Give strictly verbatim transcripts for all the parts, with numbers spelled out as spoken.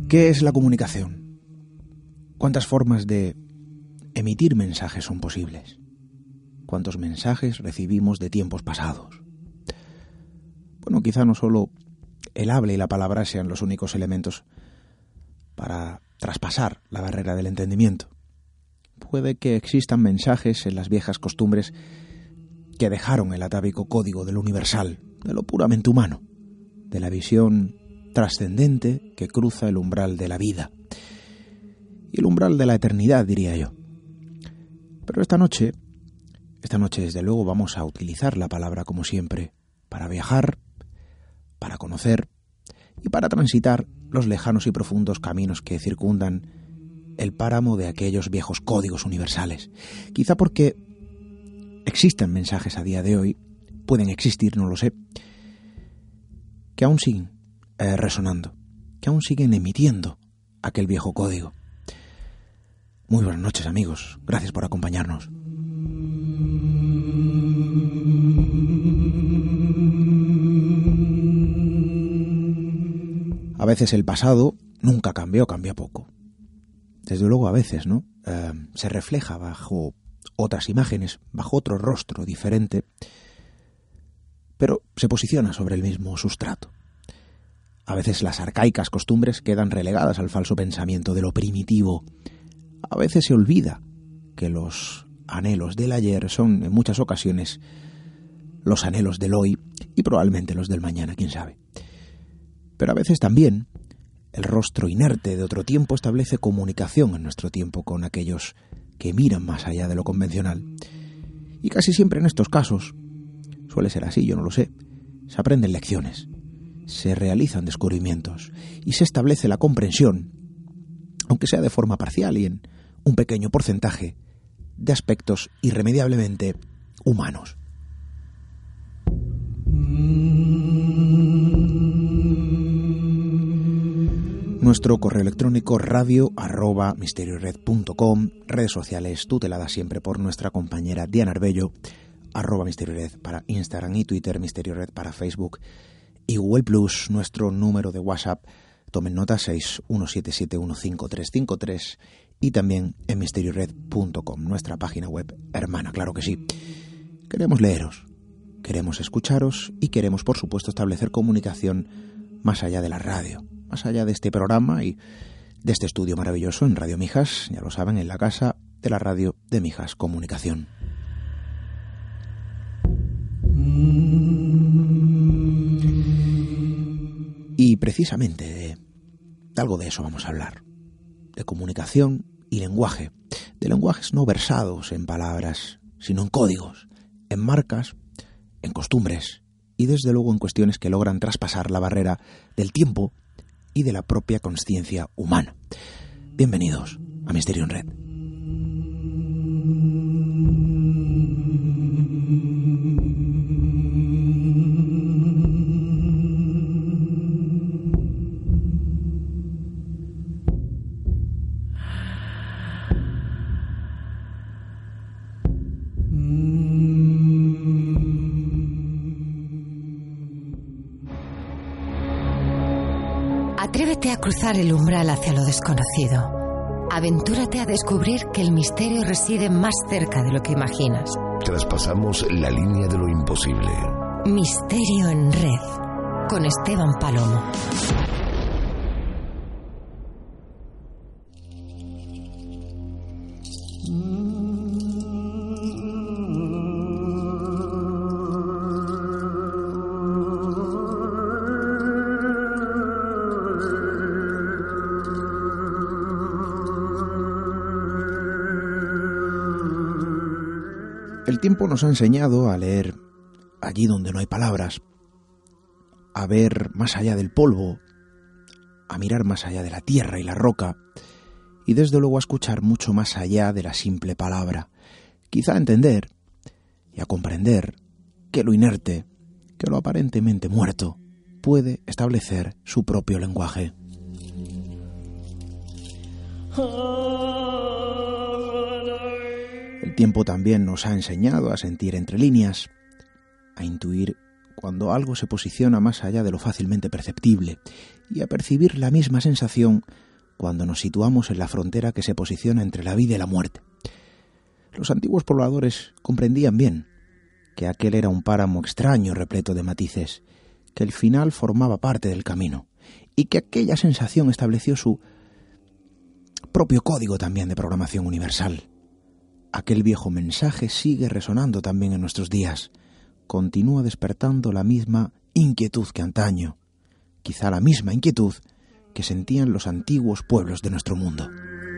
¿Qué es la comunicación? ¿Cuántas formas de emitir mensajes son posibles? ¿Cuántos mensajes recibimos de tiempos pasados? Bueno, quizá no solo el habla y la palabra sean los únicos elementos para traspasar la barrera del entendimiento. Puede que existan mensajes en las viejas costumbres que dejaron el atávico código de lo universal, de lo puramente humano, de la visión trascendente que cruza el umbral de la vida y el umbral de la eternidad, diría yo. Pero esta noche, esta noche desde luego vamos a utilizar la palabra como siempre, para viajar, para conocer y para transitar los lejanos y profundos caminos que circundan el páramo de aquellos viejos códigos universales. Quizá porque existen mensajes a día de hoy, pueden existir, no lo sé, que aún siguen eh, resonando, que aún siguen emitiendo aquel viejo código. Muy buenas noches, amigos. Gracias por acompañarnos. A veces el pasado nunca cambió, cambia poco. Desde luego a veces, ¿no? Eh, se refleja bajo otras imágenes, bajo otro rostro diferente, pero se posiciona sobre el mismo sustrato. A veces las arcaicas costumbres quedan relegadas al falso pensamiento de lo primitivo. A veces se olvida que los anhelos del ayer son en muchas ocasiones los anhelos del hoy y probablemente los del mañana, quién sabe. Pero a veces también el rostro inerte de otro tiempo establece comunicación en nuestro tiempo con aquellos que miran más allá de lo convencional. Y casi siempre en estos casos, suele ser así, yo no lo sé, se aprenden lecciones, se realizan descubrimientos y se establece la comprensión, aunque sea de forma parcial y en un pequeño porcentaje, de aspectos irremediablemente humanos. Nuestro correo electrónico radio arroba misteriored punto com, redes sociales tuteladas siempre por nuestra compañera Diana Arbello, arroba misteriored para Instagram y Twitter, misteriored para Facebook y Google Plus, nuestro número de WhatsApp, tomen nota, seis uno siete siete uno cinco tres cinco tres, y también en misteriored punto com, nuestra página web hermana, claro que sí. Queremos leeros, queremos escucharos y queremos, por supuesto, establecer comunicación más allá de la radio, más allá de este programa y de este estudio maravilloso en Radio Mijas, ya lo saben, en la casa de la radio de Mijas Comunicación. Y precisamente de, de algo de eso vamos a hablar, de comunicación y lenguaje, de lenguajes no versados en palabras, sino en códigos, en marcas, en costumbres y desde luego en cuestiones que logran traspasar la barrera del tiempo y de la propia consciencia humana. Bienvenidos a Misterio en Red. Atrévete a cruzar el umbral hacia lo desconocido. Aventúrate a descubrir que el misterio reside más cerca de lo que imaginas. Traspasamos la línea de lo imposible. Misterio en Red, con Esteban Palomo. El tiempo nos ha enseñado a leer allí donde no hay palabras, a ver más allá del polvo, a mirar más allá de la tierra y la roca, y desde luego a escuchar mucho más allá de la simple palabra. Quizá a entender y a comprender que lo inerte, que lo aparentemente muerto, puede establecer su propio lenguaje. El tiempo también nos ha enseñado a sentir entre líneas, a intuir cuando algo se posiciona más allá de lo fácilmente perceptible, y a percibir la misma sensación cuando nos situamos en la frontera que se posiciona entre la vida y la muerte. Los antiguos pobladores comprendían bien que aquel era un páramo extraño repleto de matices, que el final formaba parte del camino, y que aquella sensación estableció su propio código también de programación universal. Aquel viejo mensaje sigue resonando también en nuestros días, continúa despertando la misma inquietud que antaño, quizá la misma inquietud que sentían los antiguos pueblos de nuestro mundo.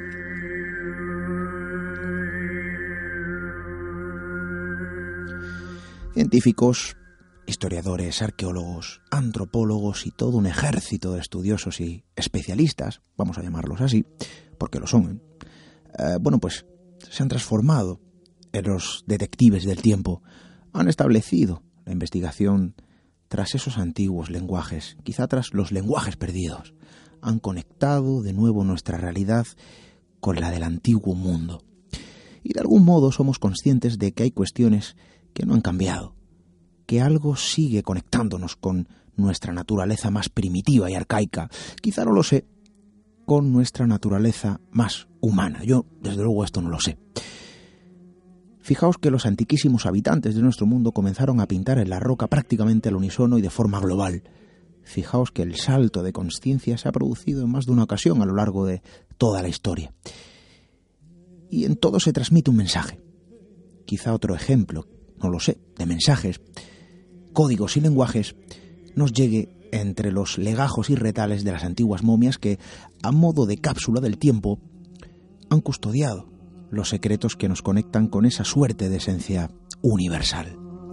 Científicos, historiadores, arqueólogos, antropólogos y todo un ejército de estudiosos y especialistas, vamos a llamarlos así, porque lo son, eh, bueno, pues se han transformado en los detectives del tiempo, han establecido la investigación tras esos antiguos lenguajes, quizá tras los lenguajes perdidos, han conectado de nuevo nuestra realidad con la del antiguo mundo. Y de algún modo somos conscientes de que hay cuestiones que no han cambiado, que algo sigue conectándonos con nuestra naturaleza más primitiva y arcaica, quizá no lo sé, con nuestra naturaleza más humana. Yo, desde luego, esto no lo sé. Fijaos que los antiquísimos habitantes de nuestro mundo comenzaron a pintar en la roca prácticamente al unísono y de forma global. Fijaos que el salto de consciencia se ha producido en más de una ocasión a lo largo de toda la historia. Y en todo se transmite un mensaje. Quizá otro ejemplo, no lo sé, de mensajes, códigos y lenguajes, nos llegue entre los legajos y retales de las antiguas momias que, a modo de cápsula del tiempo, han custodiado los secretos que nos conectan con esa suerte de esencia universal.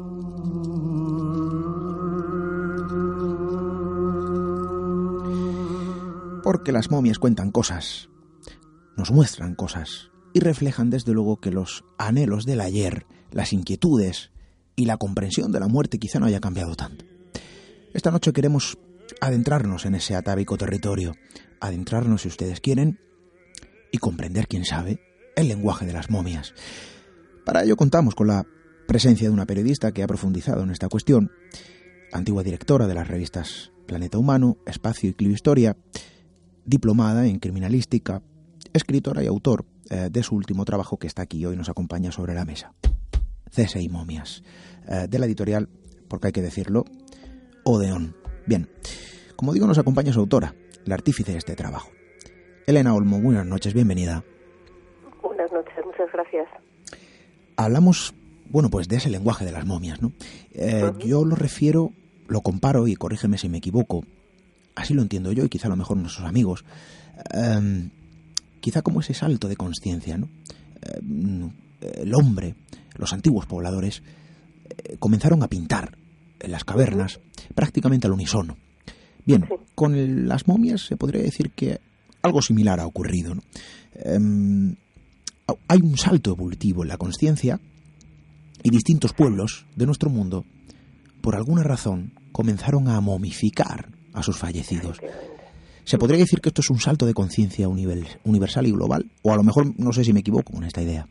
Porque las momias cuentan cosas, nos muestran cosas y reflejan desde luego que los anhelos del ayer, las inquietudes y la comprensión de la muerte quizá no haya cambiado tanto. Esta noche queremos adentrarnos en ese atávico territorio, adentrarnos, si ustedes quieren, y comprender, quién sabe, el lenguaje de las momias. Para ello contamos con la presencia de una periodista que ha profundizado en esta cuestión, antigua directora de las revistas Planeta Humano, Espacio y Cliohistoria, diplomada en criminalística, escritora y autor eh, de su último trabajo que está aquí hoy nos acompaña sobre la mesa. C S I Momias, eh, de la editorial, porque hay que decirlo, Odeón. Bien, como digo, nos acompaña su autora, la artífice de este trabajo. Elena Olmo, buenas noches, bienvenida. Buenas noches, muchas gracias. Hablamos, bueno, pues de ese lenguaje de las momias, ¿no? Eh, uh-huh. Yo lo refiero, lo comparo, y corrígeme si me equivoco, así lo entiendo yo y quizá a lo mejor nuestros amigos, eh, quizá como ese salto de conciencia, ¿no? Eh, el hombre, los antiguos pobladores, eh, comenzaron a pintar en las cavernas uh-huh. prácticamente al unísono. Bien, sí. Con el, las momias se podría decir que algo similar ha ocurrido, ¿no? Eh, hay un salto evolutivo en la conciencia y distintos pueblos de nuestro mundo, por alguna razón, comenzaron a momificar a sus fallecidos. ¿Se podría decir que esto es un salto de conciencia universal y global? O a lo mejor no sé si me equivoco con esta idea.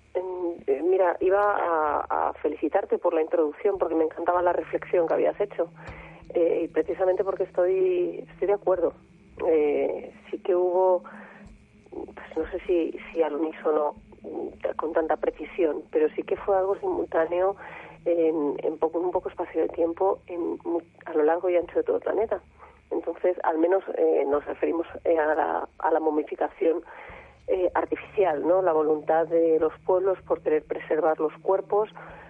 Mira, iba a, a felicitarte por la introducción, porque me encantaba la reflexión que habías hecho. Eh, y precisamente porque estoy, estoy de acuerdo. Eh, sí que hubo, pues no sé si, si al unísono con tanta precisión, pero sí que fue algo simultáneo en, en poco, un poco espacio de tiempo en, a lo largo y ancho de todo el planeta. Entonces, al menos eh, nos referimos eh, a, la, a la momificación eh, artificial, ¿no? La voluntad de los pueblos por querer preservar los cuerpos,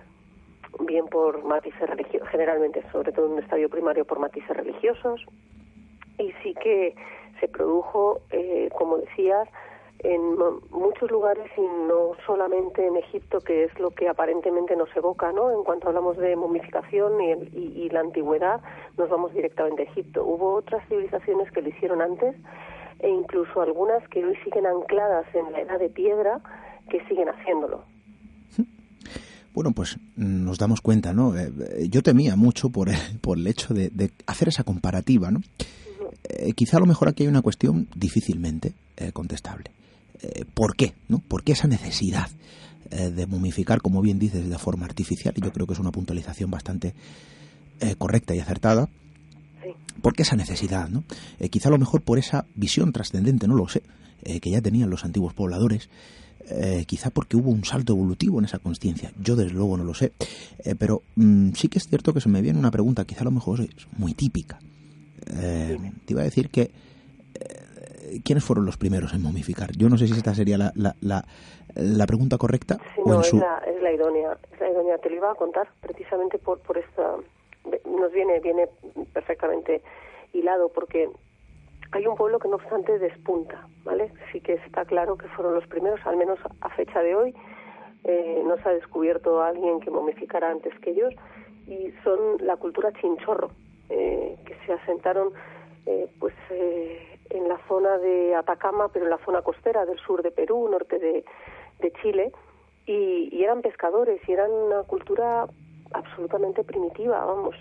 bien por matices religiosos, generalmente, sobre todo en un estadio primario, por matices religiosos. Y sí que se produjo, eh, como decías, en muchos lugares y no solamente en Egipto, que es lo que aparentemente nos evoca, ¿no? En cuanto hablamos de momificación y, el, y, y la antigüedad, nos vamos directamente a Egipto. Hubo otras civilizaciones que lo hicieron antes e incluso algunas que hoy siguen ancladas en la edad de piedra que siguen haciéndolo. Bueno, pues nos damos cuenta, ¿no? Eh, yo temía mucho por el, por el hecho de, de hacer esa comparativa, ¿no? Eh, quizá a lo mejor aquí hay una cuestión difícilmente eh, contestable. Eh, ¿Por qué? ¿No? ¿Por qué esa necesidad eh, de momificar, como bien dices, de forma artificial? Y yo creo que es una puntualización bastante eh, correcta y acertada. Sí. Porque esa necesidad, ¿no? Eh, quizá a lo mejor por esa visión trascendente, no lo sé, eh, que ya tenían los antiguos pobladores, eh, quizá porque hubo un salto evolutivo en esa consciencia. Yo desde luego no lo sé, eh, pero mmm, sí que es cierto que se me viene una pregunta, quizá a lo mejor es muy típica. Eh, te iba a decir que eh, ¿quiénes fueron los primeros en momificar? Yo no sé si esta sería la, la, la, la pregunta correcta. Sí, o no, en es, su... la, es la idónea, es la idónea. Te lo iba a contar precisamente por, por esta... Nos viene, viene perfectamente hilado, porque hay un pueblo que no obstante despunta, ¿vale? Sí que está claro que fueron los primeros, al menos a fecha de hoy. Eh, no se ha descubierto a alguien que momificara antes que ellos, y son la cultura chinchorro, eh, que se asentaron eh, pues eh, en la zona de Atacama, pero en la zona costera del sur de Perú, norte de, de Chile, y, y eran pescadores, y eran una cultura absolutamente primitiva, vamos,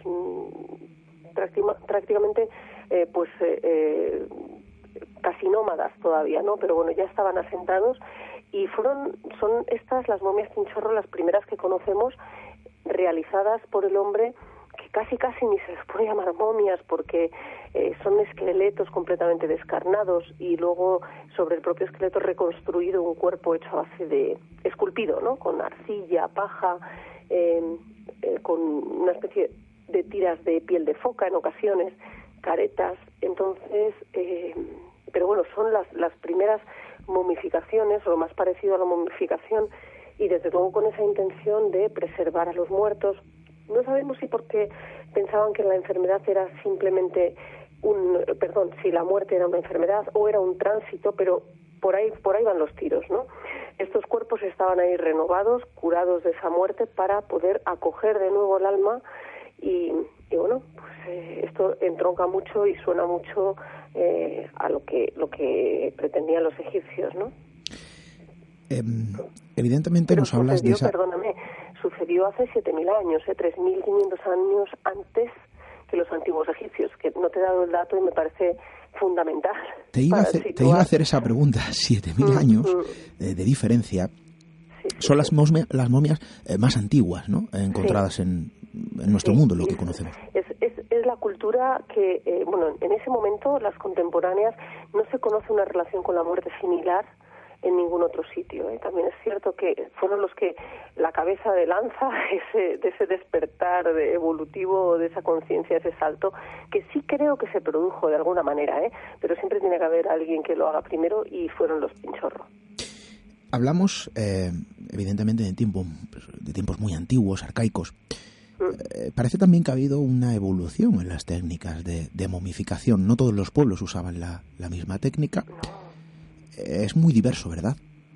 prácticamente eh, pues eh, eh, casi nómadas todavía, ¿no? Pero bueno, ya estaban asentados, y fueron, son estas las momias chinchorro las primeras que conocemos realizadas por el hombre, que casi casi ni se les puede llamar momias, porque eh, son esqueletos completamente descarnados, y luego sobre el propio esqueleto reconstruido un cuerpo hecho a base de esculpido, ¿no? Con arcilla, paja, eh, eh, con una especie de tiras de piel de foca en ocasiones, caretas. Entonces, eh, pero bueno, son las, las primeras momificaciones, o lo más parecido a la momificación, y desde luego con esa intención de preservar a los muertos. No sabemos si porque pensaban que la enfermedad era simplemente un, perdón, si la muerte era una enfermedad o era un tránsito, pero por ahí, por ahí van los tiros, ¿no? Estos cuerpos estaban ahí renovados, curados de esa muerte, para poder acoger de nuevo el alma, y, y bueno, pues eh, esto entronca mucho y suena mucho eh, a lo que, lo que pretendían los egipcios, ¿no? Eh, evidentemente Pero nos hablas sucedió, de esa... Perdóname, sucedió hace siete mil años, eh, tres mil quinientos años antes que los antiguos egipcios, que no te he dado el dato y me parece fundamental. Te iba, a hacer, te iba a hacer esa pregunta. siete mil años eh, de diferencia. Sí, sí, son las, momia, las momias eh, más antiguas, ¿no? Eh, encontradas sí. en, en nuestro sí, mundo, lo que conocemos. Es, es, es la cultura que, eh, bueno, en ese momento, las contemporáneas, no se conoce una relación con la muerte similar en ningún otro sitio. ¿eh? También es cierto que fueron los que la cabeza de lanza ese, de ese despertar de evolutivo, de esa conciencia, ese salto, que sí creo que se produjo de alguna manera, ¿eh? pero siempre tiene que haber alguien que lo haga primero, y fueron los Chinchorro. Hablamos, eh, evidentemente, de, tiempo, de tiempos muy antiguos, arcaicos. Mm. Eh, parece también que ha habido una evolución en las técnicas de, de momificación. No todos los pueblos usaban la, la misma técnica. No. Es muy diverso, ¿verdad?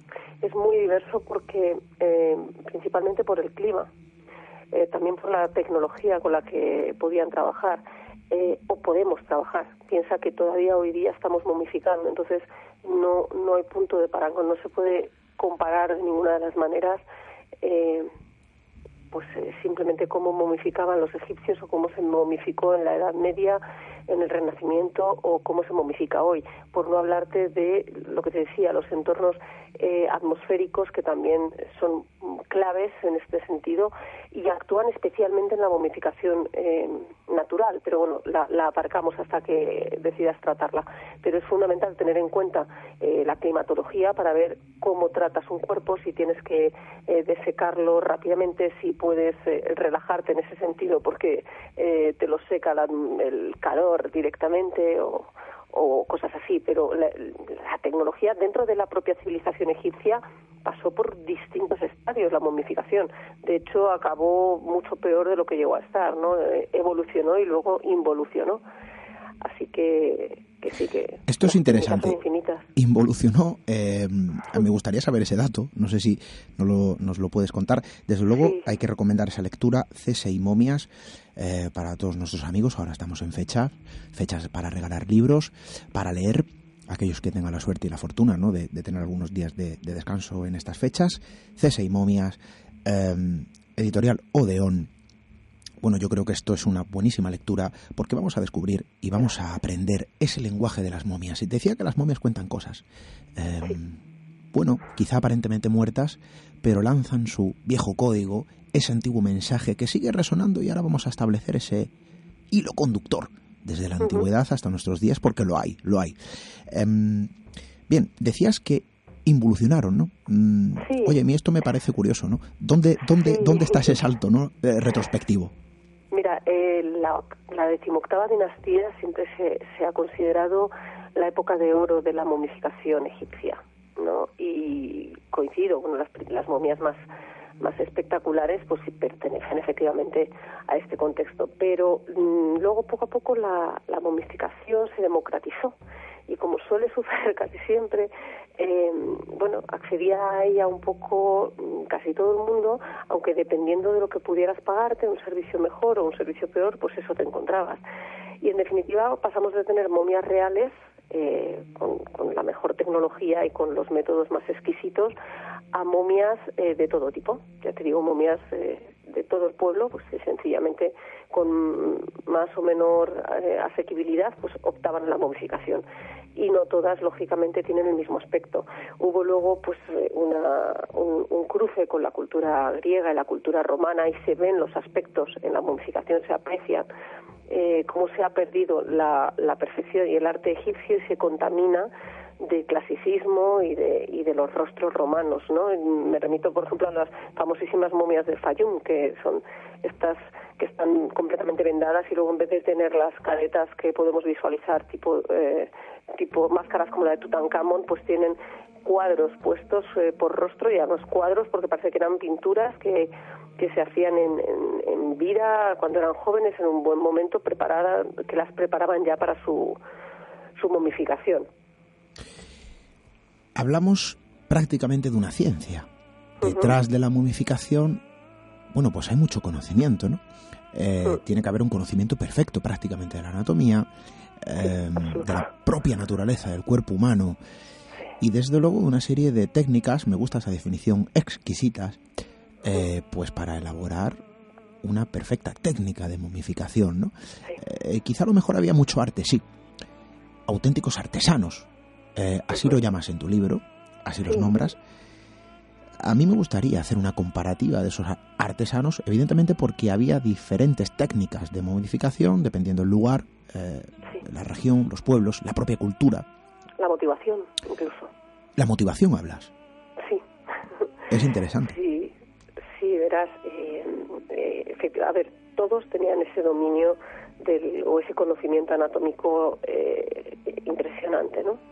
Es muy diverso porque, eh, principalmente por el clima, eh, también por la tecnología con la que podían trabajar, eh, o podemos trabajar. Piensa que todavía hoy día estamos momificando, entonces no, no hay punto de parangón, no se puede comparar de ninguna de las maneras, eh, pues eh, simplemente cómo momificaban los egipcios o cómo se momificó en la Edad Media, en el Renacimiento, o cómo se momifica hoy, por no hablarte de lo que te decía, los entornos eh, atmosféricos, que también son claves en este sentido y actúan especialmente en la momificación eh, natural, pero bueno, la, la aparcamos hasta que decidas tratarla. Pero es fundamental tener en cuenta eh, la climatología para ver cómo tratas un cuerpo, si tienes que eh, desecarlo rápidamente, si puedes eh, relajarte en ese sentido porque eh, te lo seca la, el calor directamente, o, o cosas así, pero la, la tecnología dentro de la propia civilización egipcia pasó por distintos estadios la momificación. De hecho, acabó mucho peor de lo que llegó a estar, ¿no? Evolucionó y luego involucionó. Así que, que sí que... Esto es interesante. Involucionó. Eh, me gustaría saber ese dato. No sé si no lo, nos lo puedes contar. Desde luego, sí. Hay que recomendar esa lectura, C S I Momias, eh, para todos nuestros amigos. Ahora estamos en fecha, fechas para regalar libros, para leer. Aquellos que tengan la suerte y la fortuna, ¿no?, de, de tener algunos días de, de descanso en estas fechas. C S I Momias, eh, editorial Odeón. Bueno, yo creo que esto es una buenísima lectura porque vamos a descubrir y vamos a aprender ese lenguaje de las momias. Y te decía que las momias cuentan cosas. Eh, bueno, quizá aparentemente muertas, pero lanzan su viejo código ese antiguo mensaje que sigue resonando y ahora vamos a establecer ese hilo conductor desde la antigüedad hasta nuestros días, porque lo hay, lo hay. Eh, bien, decías que involucionaron, ¿no? Mm, sí. Oye, a mí esto me parece curioso, ¿no? ¿Dónde, dónde, sí. ¿dónde está ese salto, ¿no? eh, retrospectivo? Mira, eh, la, la decimoctava dinastía siempre se, se ha considerado la época de oro de la momificación egipcia, ¿no? Y coincido, bueno, las, las momias más más espectaculares pues sí pertenecen efectivamente a este contexto, pero mmm, luego poco a poco la, la momificación se democratizó y, como suele suceder casi siempre, eh, bueno, accedía a ella un poco mmm, casi todo el mundo, aunque dependiendo de lo que pudieras pagarte, un servicio mejor o un servicio peor, pues eso te encontrabas. Y en definitiva pasamos de tener momias reales Eh, con, con la mejor tecnología y con los métodos más exquisitos, a momias eh, de todo tipo. Ya te digo, momias eh, de todo el pueblo, pues eh, sencillamente con más o menor eh, asequibilidad, pues optaban a la momificación. Y no todas, lógicamente, tienen el mismo aspecto. Hubo luego pues una, un, un cruce con la cultura griega y la cultura romana, y se ven los aspectos en la momificación, se aprecian eh, cómo se ha perdido la, la perfección y el arte egipcio y se contamina de clasicismo y de, y de los rostros romanos, ¿no? Me remito, por ejemplo, a las famosísimas momias de Fayum, que son estas que están completamente vendadas y luego, en vez de tener las caretas que podemos visualizar tipo eh, tipo máscaras como la de Tutankamón, pues tienen cuadros puestos eh, por rostro, y además cuadros porque parece que eran pinturas que, que se hacían en, en, en vida cuando eran jóvenes, en un buen momento, preparada, que las preparaban ya para su, su momificación. Hablamos prácticamente de una ciencia. Detrás uh-huh. de la momificación, bueno, pues hay mucho conocimiento, ¿no? Eh, uh-huh. Tiene que haber un conocimiento perfecto prácticamente de la anatomía, eh, de la propia naturaleza del cuerpo humano, y desde luego una serie de técnicas, me gusta esa definición, exquisitas, eh, pues para elaborar una perfecta técnica de momificación, ¿no? Eh, quizá a lo mejor había mucho arte, sí, auténticos artesanos. Eh, así lo llamas en tu libro, así los nombras. A mí me gustaría hacer una comparativa de esos artesanos, evidentemente porque había diferentes técnicas de momificación dependiendo del lugar, eh, sí. la región, los pueblos, la propia cultura. La motivación, incluso. ¿La motivación hablas? Sí. Es interesante. Sí, sí, verás, eh, eh, a ver, todos tenían ese dominio del, o ese conocimiento anatómico eh, impresionante, ¿no?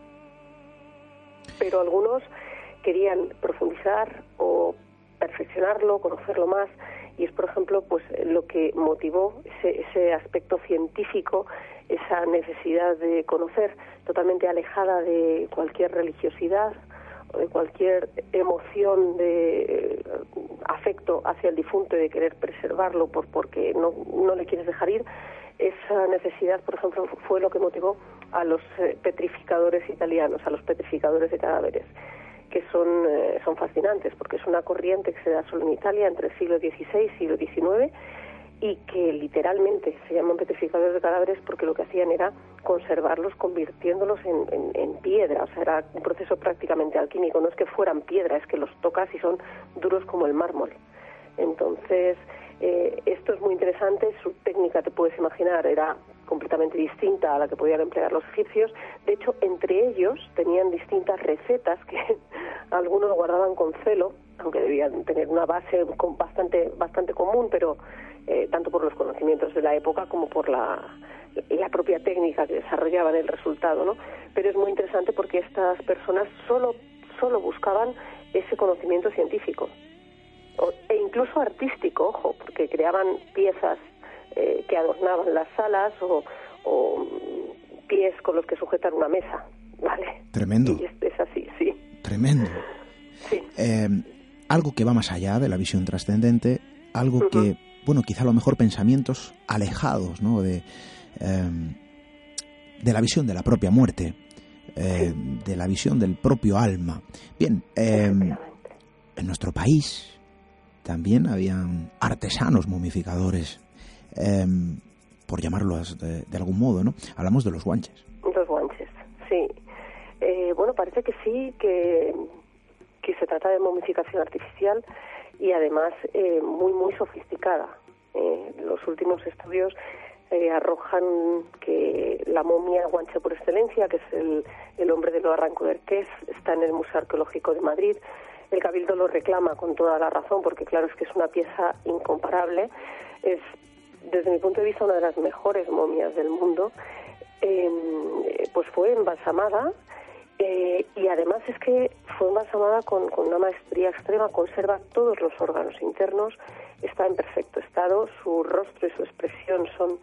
Pero algunos querían profundizar o perfeccionarlo, conocerlo más, y es, por ejemplo, pues lo que motivó ese, ese aspecto científico, esa necesidad de conocer, totalmente alejada de cualquier religiosidad o de cualquier emoción de eh, afecto hacia el difunto y de querer preservarlo por porque no, no le quieres dejar ir. Esa necesidad, por ejemplo, fue lo que motivó a los eh, petrificadores italianos, a los petrificadores de cadáveres, que son, eh, son fascinantes, porque es una corriente que se da solo en Italia entre el siglo dieciséis y siglo diecinueve, y que literalmente se llaman petrificadores de cadáveres porque lo que hacían era conservarlos convirtiéndolos en, en, en piedra. O sea, era un proceso prácticamente alquímico. No es que fueran piedra, es que los tocas y son duros como el mármol. Entonces, eh, esto es muy interesante. Su técnica, te puedes imaginar, era completamente distinta a la que podían emplear los egipcios. De hecho, entre ellos tenían distintas recetas que algunos guardaban con celo, aunque debían tener una base bastante bastante común, pero eh, tanto por los conocimientos de la época como por la, la propia técnica que desarrollaban el resultado, ¿no? Pero es muy interesante porque estas personas solo solo buscaban ese conocimiento científico o, e incluso artístico, ojo, porque creaban piezas eh, que adornaban las salas o, o pies con los que sujetar una mesa, ¿vale? Tremendo. Y es, es así, sí. Tremendo. Sí. Eh, algo que va más allá de la visión trascendente, algo uh-huh. que, bueno, quizá a lo mejor pensamientos alejados, ¿no? De, eh, de la visión de la propia muerte, eh, sí. de la visión del propio alma. Bien, eh, en nuestro país también habían artesanos momificadores, eh, por llamarlos de, de algún modo, ¿no? Hablamos de los guanches. Los guanches, sí. Eh, bueno, parece que sí, que... que se trata de momificación artificial y además eh, muy, muy sofisticada. Eh, los últimos estudios eh, arrojan que la momia guanche por excelencia, que es el, el hombre de lo Arranco de Arqués, está en el Museo Arqueológico de Madrid. El Cabildo lo reclama con toda la razón, porque claro, es que es una pieza incomparable. Es, desde mi punto de vista, una de las mejores momias del mundo. Eh, pues fue embalsamada, eh, y además es que fue embalsamada con, con una maestría extrema, conserva todos los órganos internos, está en perfecto estado, su rostro y su expresión son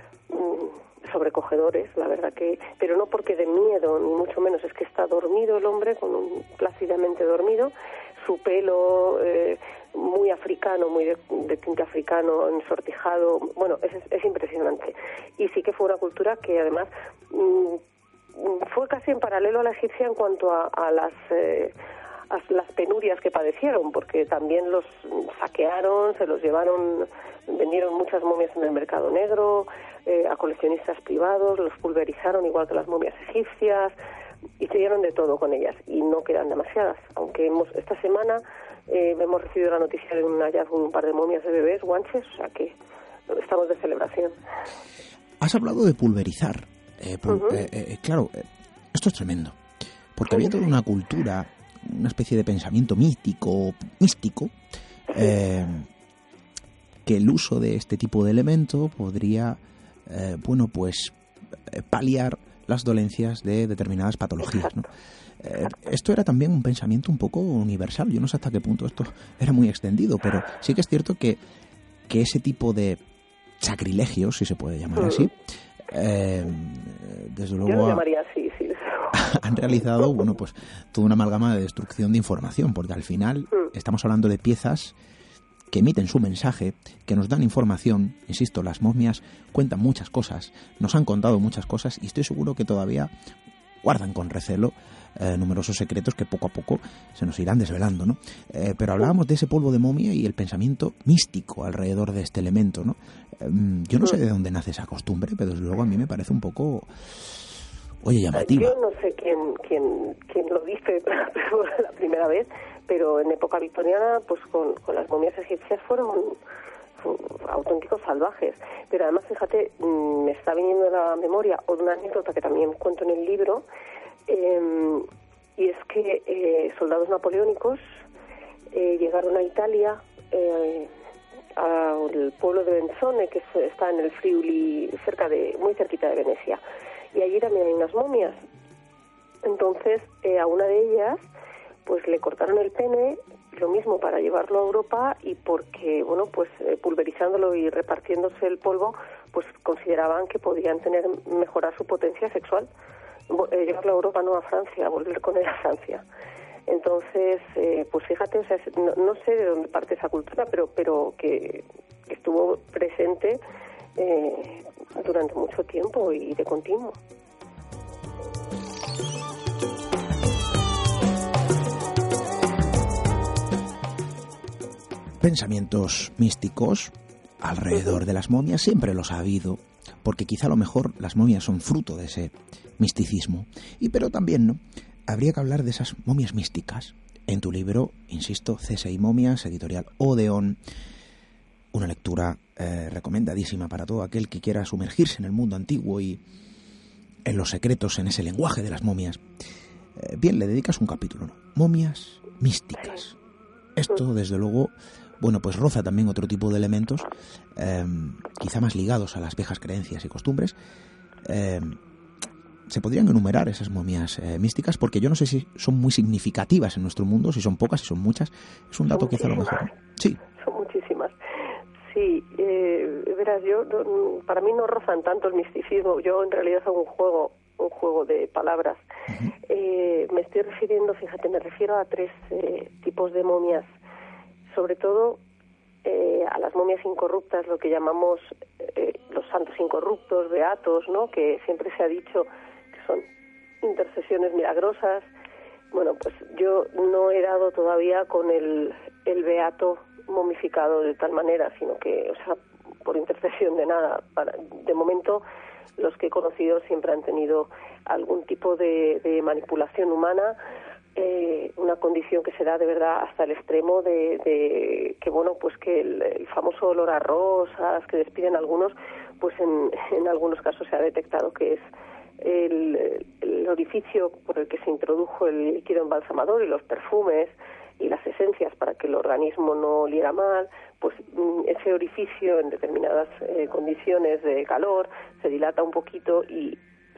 mm, sobrecogedores, la verdad que, pero no porque de miedo, ni mucho menos, es que está dormido el hombre, con un plácidamente dormido, su pelo eh, muy africano, muy de, de tinte africano, ensortijado, bueno, es, es impresionante. Y sí que fue una cultura que además mmm, fue casi en paralelo a la egipcia en cuanto a, a las eh, a las penurias que padecieron, porque también los saquearon, se los llevaron, vendieron muchas momias en el mercado negro, eh, a coleccionistas privados, los pulverizaron igual que las momias egipcias, hicieron de todo con ellas y no quedan demasiadas, aunque hemos esta semana eh, hemos recibido la noticia de un hallazgo de un par de momias de bebés guanches, o sea que estamos de celebración. Has hablado de pulverizar, eh, pul uh-huh. eh, eh, claro, eh, esto es tremendo, porque había toda una cultura, una especie de pensamiento místico, místico, eh, que el uso de este tipo de elemento podría, eh, bueno, pues eh, paliar las dolencias de determinadas patologías, ¿no? Eh, esto era también un pensamiento un poco universal. Yo no sé hasta qué punto esto era muy extendido, pero sí que es cierto que, que ese tipo de sacrilegios, si se puede llamar así, eh, desde luego Yo lo llamaría así, sí. han realizado, bueno, pues toda una amalgama de destrucción de información, porque al final estamos hablando de piezas que emiten su mensaje, que nos dan información. Insisto, las momias cuentan muchas cosas, nos han contado muchas cosas y estoy seguro que todavía guardan con recelo eh, numerosos secretos que poco a poco se nos irán desvelando, ¿no? Eh, pero hablábamos de ese polvo de momia y el pensamiento místico alrededor de este elemento, ¿no? Eh, yo no sé de dónde nace esa costumbre, pero desde luego a mí me parece un poco, oye, llamativa. Yo no sé quién, quién, quién lo dice la primera vez, pero en época victoriana, pues con, con las momias egipcias fueron, fueron auténticos salvajes. Pero además, fíjate, me está viniendo a la memoria una anécdota que también cuento en el libro, eh, y es que eh, soldados napoleónicos eh, llegaron a Italia, eh, al pueblo de Benzone, que está en el Friuli, cerca de, muy cerquita de Venecia, y allí también hay unas momias. Entonces, eh, a una de ellas pues le cortaron el pene, lo mismo para llevarlo a Europa, y porque, bueno, pues eh, pulverizándolo y repartiéndose el polvo, pues consideraban que podían tener, mejorar su potencia sexual. Eh, llevarlo a Europa, no a Francia, volver con él a Francia. Entonces, eh, pues fíjate, o sea, no, no sé de dónde parte esa cultura, pero, pero que, que estuvo presente eh, durante mucho tiempo y de continuo. Pensamientos místicos alrededor de las momias siempre los ha habido, porque quizá a lo mejor las momias son fruto de ese misticismo. Y pero también, ¿no?, habría que hablar de esas momias místicas. En tu libro, insisto, C S I Momias, editorial Odeón, una lectura eh, recomendadísima para todo aquel que quiera sumergirse en el mundo antiguo y en los secretos, en ese lenguaje de las momias. Eh, bien, le dedicas un capítulo, ¿no? Momias místicas. Esto, desde luego, bueno, pues roza también otro tipo de elementos, eh, quizá más ligados a las viejas creencias y costumbres. Eh, se podrían enumerar esas momias eh, místicas, porque yo no sé si son muy significativas en nuestro mundo, si son pocas, si son muchas. Es un dato quizá a lo mejor, ¿no? Sí. Son muchísimas. Sí, eh, verás, yo, no, para mí no rozan tanto el misticismo. Yo en realidad hago un juego, un juego de palabras. Uh-huh. Eh, me estoy refiriendo, fíjate, me refiero a tres eh, tipos de momias. Sobre todo eh, a las momias incorruptas, lo que llamamos eh, los santos incorruptos, beatos, ¿no?, que siempre se ha dicho que son intercesiones milagrosas. Bueno, pues yo no he dado todavía con el, el beato momificado de tal manera, sino que, o sea, por intercesión de nada. Para, de momento, los que he conocido siempre han tenido algún tipo de, de manipulación humana, eh, una condición que se da de verdad hasta el extremo de, de que, bueno, pues que el, el famoso olor a rosas que despiden algunos, pues en, en algunos casos se ha detectado que es el, el orificio por el que se introdujo el líquido embalsamador y los perfumes y las esencias para que el organismo no oliera mal, pues ese orificio en determinadas eh, condiciones de calor se dilata un poquito y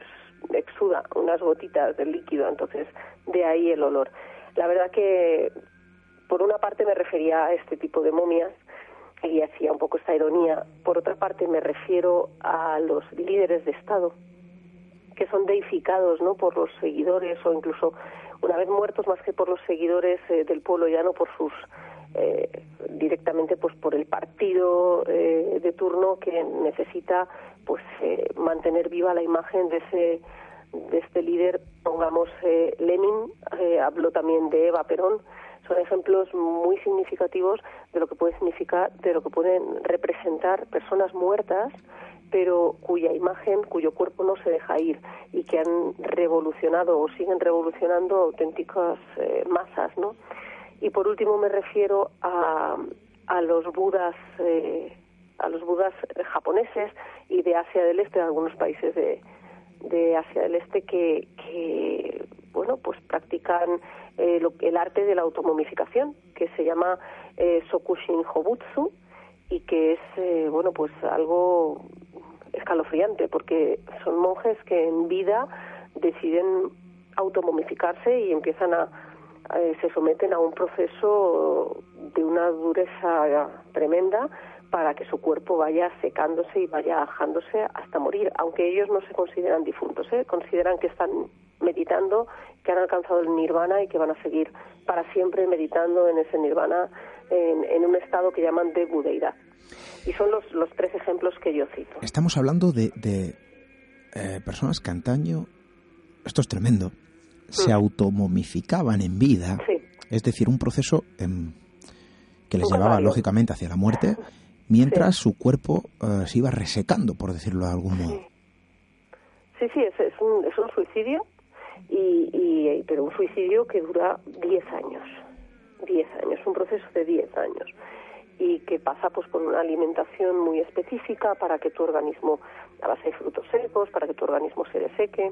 exuda unas gotitas del líquido, entonces de ahí el olor. La verdad que por una parte me refería a este tipo de momias y hacía un poco esta ironía, por otra parte me refiero a los líderes de Estado que son deificados, ¿no?, por los seguidores o incluso una vez muertos más que por los seguidores eh, del pueblo llano, por sus eh, directamente pues por el partido eh, de turno que necesita pues eh, mantener viva la imagen de ese de este líder. Pongamos eh, Lenin, eh, habló también de Eva Perón. Son ejemplos muy significativos de lo que puede significar, de lo que pueden representar personas muertas, pero cuya imagen, cuyo cuerpo no se deja ir y que han revolucionado o siguen revolucionando auténticas eh, masas, ¿no? Y por último me refiero a, a los budas, eh, a los budas japoneses y de Asia del Este, de algunos países de, de Asia del Este que, que bueno, pues practican eh, lo, el arte de la automomificación, que se llama eh, Sokushin Hobutsu, y que es eh, bueno, pues algo escalofriante, porque son monjes que en vida deciden automomificarse y empiezan a, a se someten a un proceso de una dureza tremenda para que su cuerpo vaya secándose y vaya ajándose hasta morir, aunque ellos no se consideran difuntos, ¿eh? Consideran que están meditando, que han alcanzado el nirvana y que van a seguir para siempre meditando en ese nirvana, en, en un estado que llaman de budeidad. Y son los, los tres ejemplos que yo cito. Estamos hablando de, de eh, personas que antaño, esto es tremendo, se mm. automomificaban en vida, sí. Es decir, un proceso eh, que les un llevaba caballo. lógicamente hacia la muerte, mientras sí. su cuerpo eh, se iba resecando, por decirlo de algún modo. Sí, sí, es, es, un, es un suicidio, y, y pero un suicidio que dura diez años, diez años, un proceso de diez años. Y que pasa pues por una alimentación muy específica para que tu organismo, a base de frutos secos, para que tu organismo se deseque,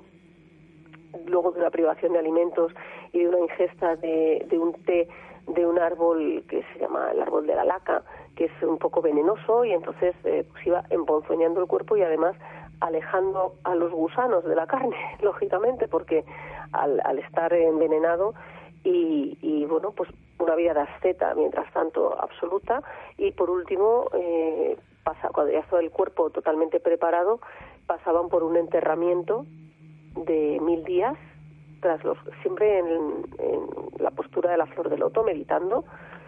luego de una privación de alimentos y de una ingesta de, de un té de un árbol que se llama el árbol de la laca, que es un poco venenoso, y entonces eh, pues iba emponzoñando el cuerpo y además alejando a los gusanos de la carne, lógicamente, porque al, al estar envenenado y, y bueno, pues una vida de asceta, mientras tanto, absoluta. Y por último, eh, pasa, cuando ya estaba el cuerpo totalmente preparado, pasaban por un enterramiento de mil días, tras los siempre en, en la postura de la flor de loto, meditando.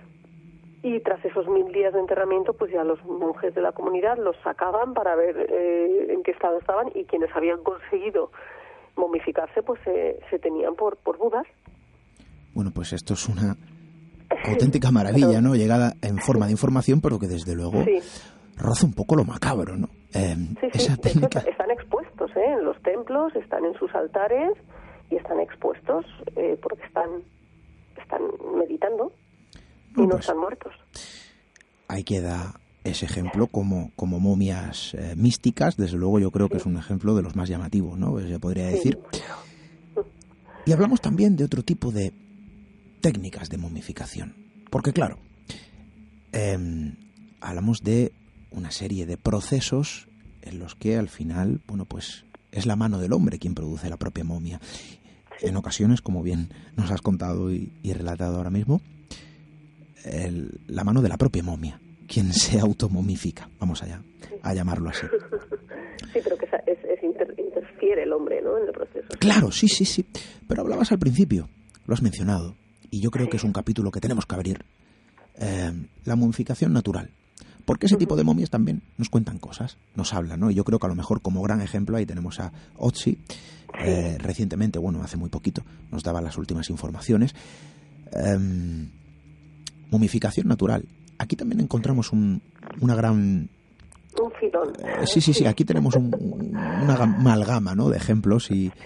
Y tras esos mil días de enterramiento, pues ya los monjes de la comunidad los sacaban para ver eh, en qué estado estaban, y quienes habían conseguido momificarse, pues eh, se tenían por, por budas. Bueno, pues esto es una auténtica maravilla, ¿no? Llegada en forma de información, pero que desde luego sí. roza un poco lo macabro, ¿no? Eh, sí, sí, esa técnica... están expuestos, ¿eh? En los templos, están en sus altares y están expuestos eh, porque están, están meditando y no, no pues, están muertos. Ahí queda ese ejemplo como, como momias eh, místicas. Desde luego yo creo que sí. es un ejemplo de los más llamativos, ¿no? Se podría decir. Sí. Y hablamos también de otro tipo de técnicas de momificación, porque claro, eh, hablamos de una serie de procesos en los que al final, bueno, pues es la mano del hombre quien produce la propia momia. En ocasiones, como bien nos has contado y, y relatado ahora mismo, el, la mano de la propia momia, quien se automomifica, vamos allá a llamarlo así. Sí, pero que es, es inter, interfiere el hombre, ¿no?, en el proceso. Claro, sí, sí, sí. Pero hablabas al principio, lo has mencionado, y yo creo que es un capítulo que tenemos que abrir, eh, la momificación natural. Porque ese tipo de momias también nos cuentan cosas, nos hablan, ¿no? Y yo creo que a lo mejor como gran ejemplo ahí tenemos a Otzi, eh, recientemente, bueno, hace muy poquito, nos daba las últimas informaciones. Eh, momificación natural. Aquí también encontramos un, una gran... Un filón. Eh, sí, sí, sí, aquí tenemos un, una amalgama, ¿no?, de ejemplos y,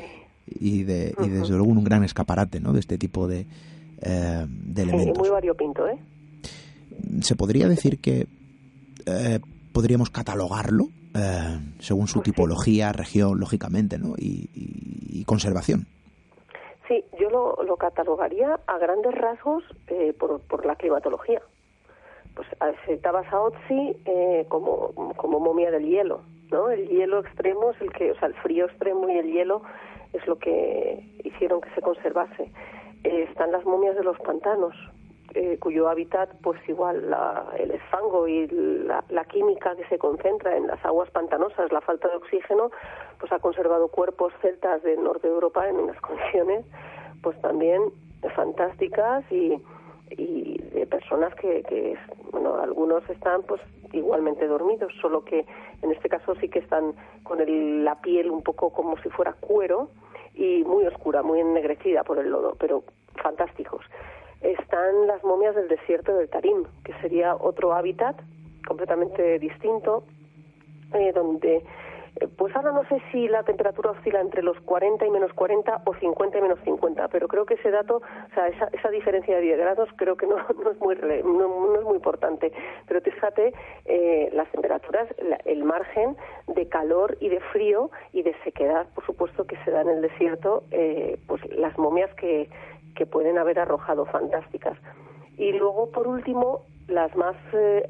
y, de, uh-huh. y desde luego un gran escaparate, ¿no?, de este tipo de, eh, de elementos. Sí, muy variopinto, ¿eh? ¿Se podría decir que eh, podríamos catalogarlo eh, según su pues tipología, sí. región, lógicamente, ¿no?, y, y, y conservación? Sí, yo lo, lo catalogaría a grandes rasgos eh, por, por la climatología. Pues citabas a Otzi eh, como, como momia del hielo, ¿no? El hielo extremo es el que, o sea, el frío extremo y el hielo es lo que hicieron que se conservase. Eh, están las momias de los pantanos, eh, cuyo hábitat, pues igual, la, el fango y la, la química que se concentra en las aguas pantanosas, la falta de oxígeno, pues ha conservado cuerpos celtas del norte de Europa en unas condiciones, pues también fantásticas y, y de personas que, que, bueno, algunos están, pues, igualmente dormidos, solo que en este caso sí que están con el, la piel un poco como si fuera cuero y muy oscura, muy ennegrecida por el lodo, pero fantásticos. Están las momias del desierto del Tarim, que sería otro hábitat completamente distinto, eh, donde, eh, pues ahora no sé si la temperatura oscila entre los cuarenta y menos cuarenta o cincuenta y menos cincuenta, pero creo que ese dato, o sea, esa, esa diferencia de diez grados creo que no, no es muy no, no es muy importante. Pero fíjate, eh, las temperaturas, la, el margen de calor y de frío y de sequedad, por supuesto, que se da en el desierto, eh, pues las momias que que pueden haber arrojado fantásticas. Y luego, por último, las más eh,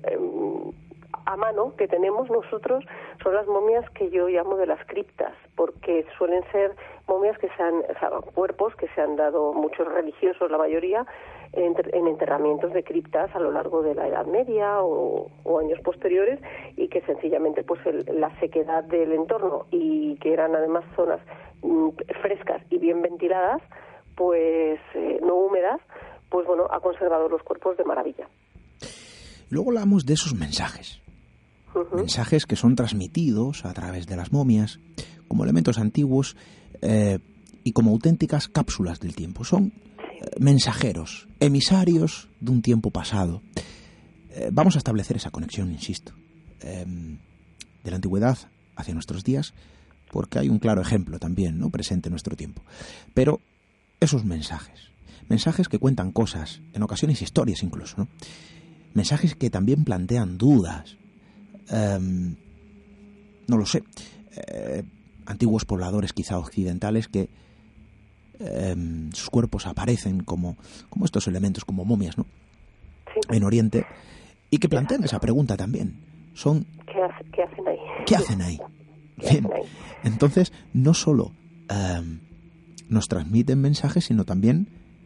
a mano que tenemos nosotros son las momias que yo llamo de las criptas, porque suelen ser momias que se han, o sea, cuerpos que se han dado muchos religiosos, la mayoría, en, en enterramientos de criptas a lo largo de la Edad Media o, o años posteriores, y que sencillamente pues el, la sequedad del entorno, y que eran además zonas mm, frescas y bien ventiladas, pues eh, no húmedas, pues bueno, ha conservado los cuerpos de maravilla. Luego hablamos de esos mensajes. Uh-huh. Mensajes que son transmitidos a través de las momias como elementos antiguos eh, y como auténticas cápsulas del tiempo. Son eh, mensajeros, emisarios de un tiempo pasado. Eh, vamos a establecer esa conexión, insisto, eh, de la antigüedad hacia nuestros días, porque hay un claro ejemplo también, ¿no?, presente en nuestro tiempo. Pero esos mensajes, mensajes que cuentan cosas, en ocasiones historias incluso, ¿no?, mensajes que también plantean dudas, eh, no lo sé, eh, antiguos pobladores quizá occidentales que eh, sus cuerpos aparecen como, como estos elementos, como momias, ¿no?, sí, en Oriente, y que plantean esa pregunta también. Son ¿Qué, hace, qué hacen ahí? ¿Qué hacen ahí? ¿Qué hacen ahí? Entonces, no solo eh, nos transmiten mensajes, sino también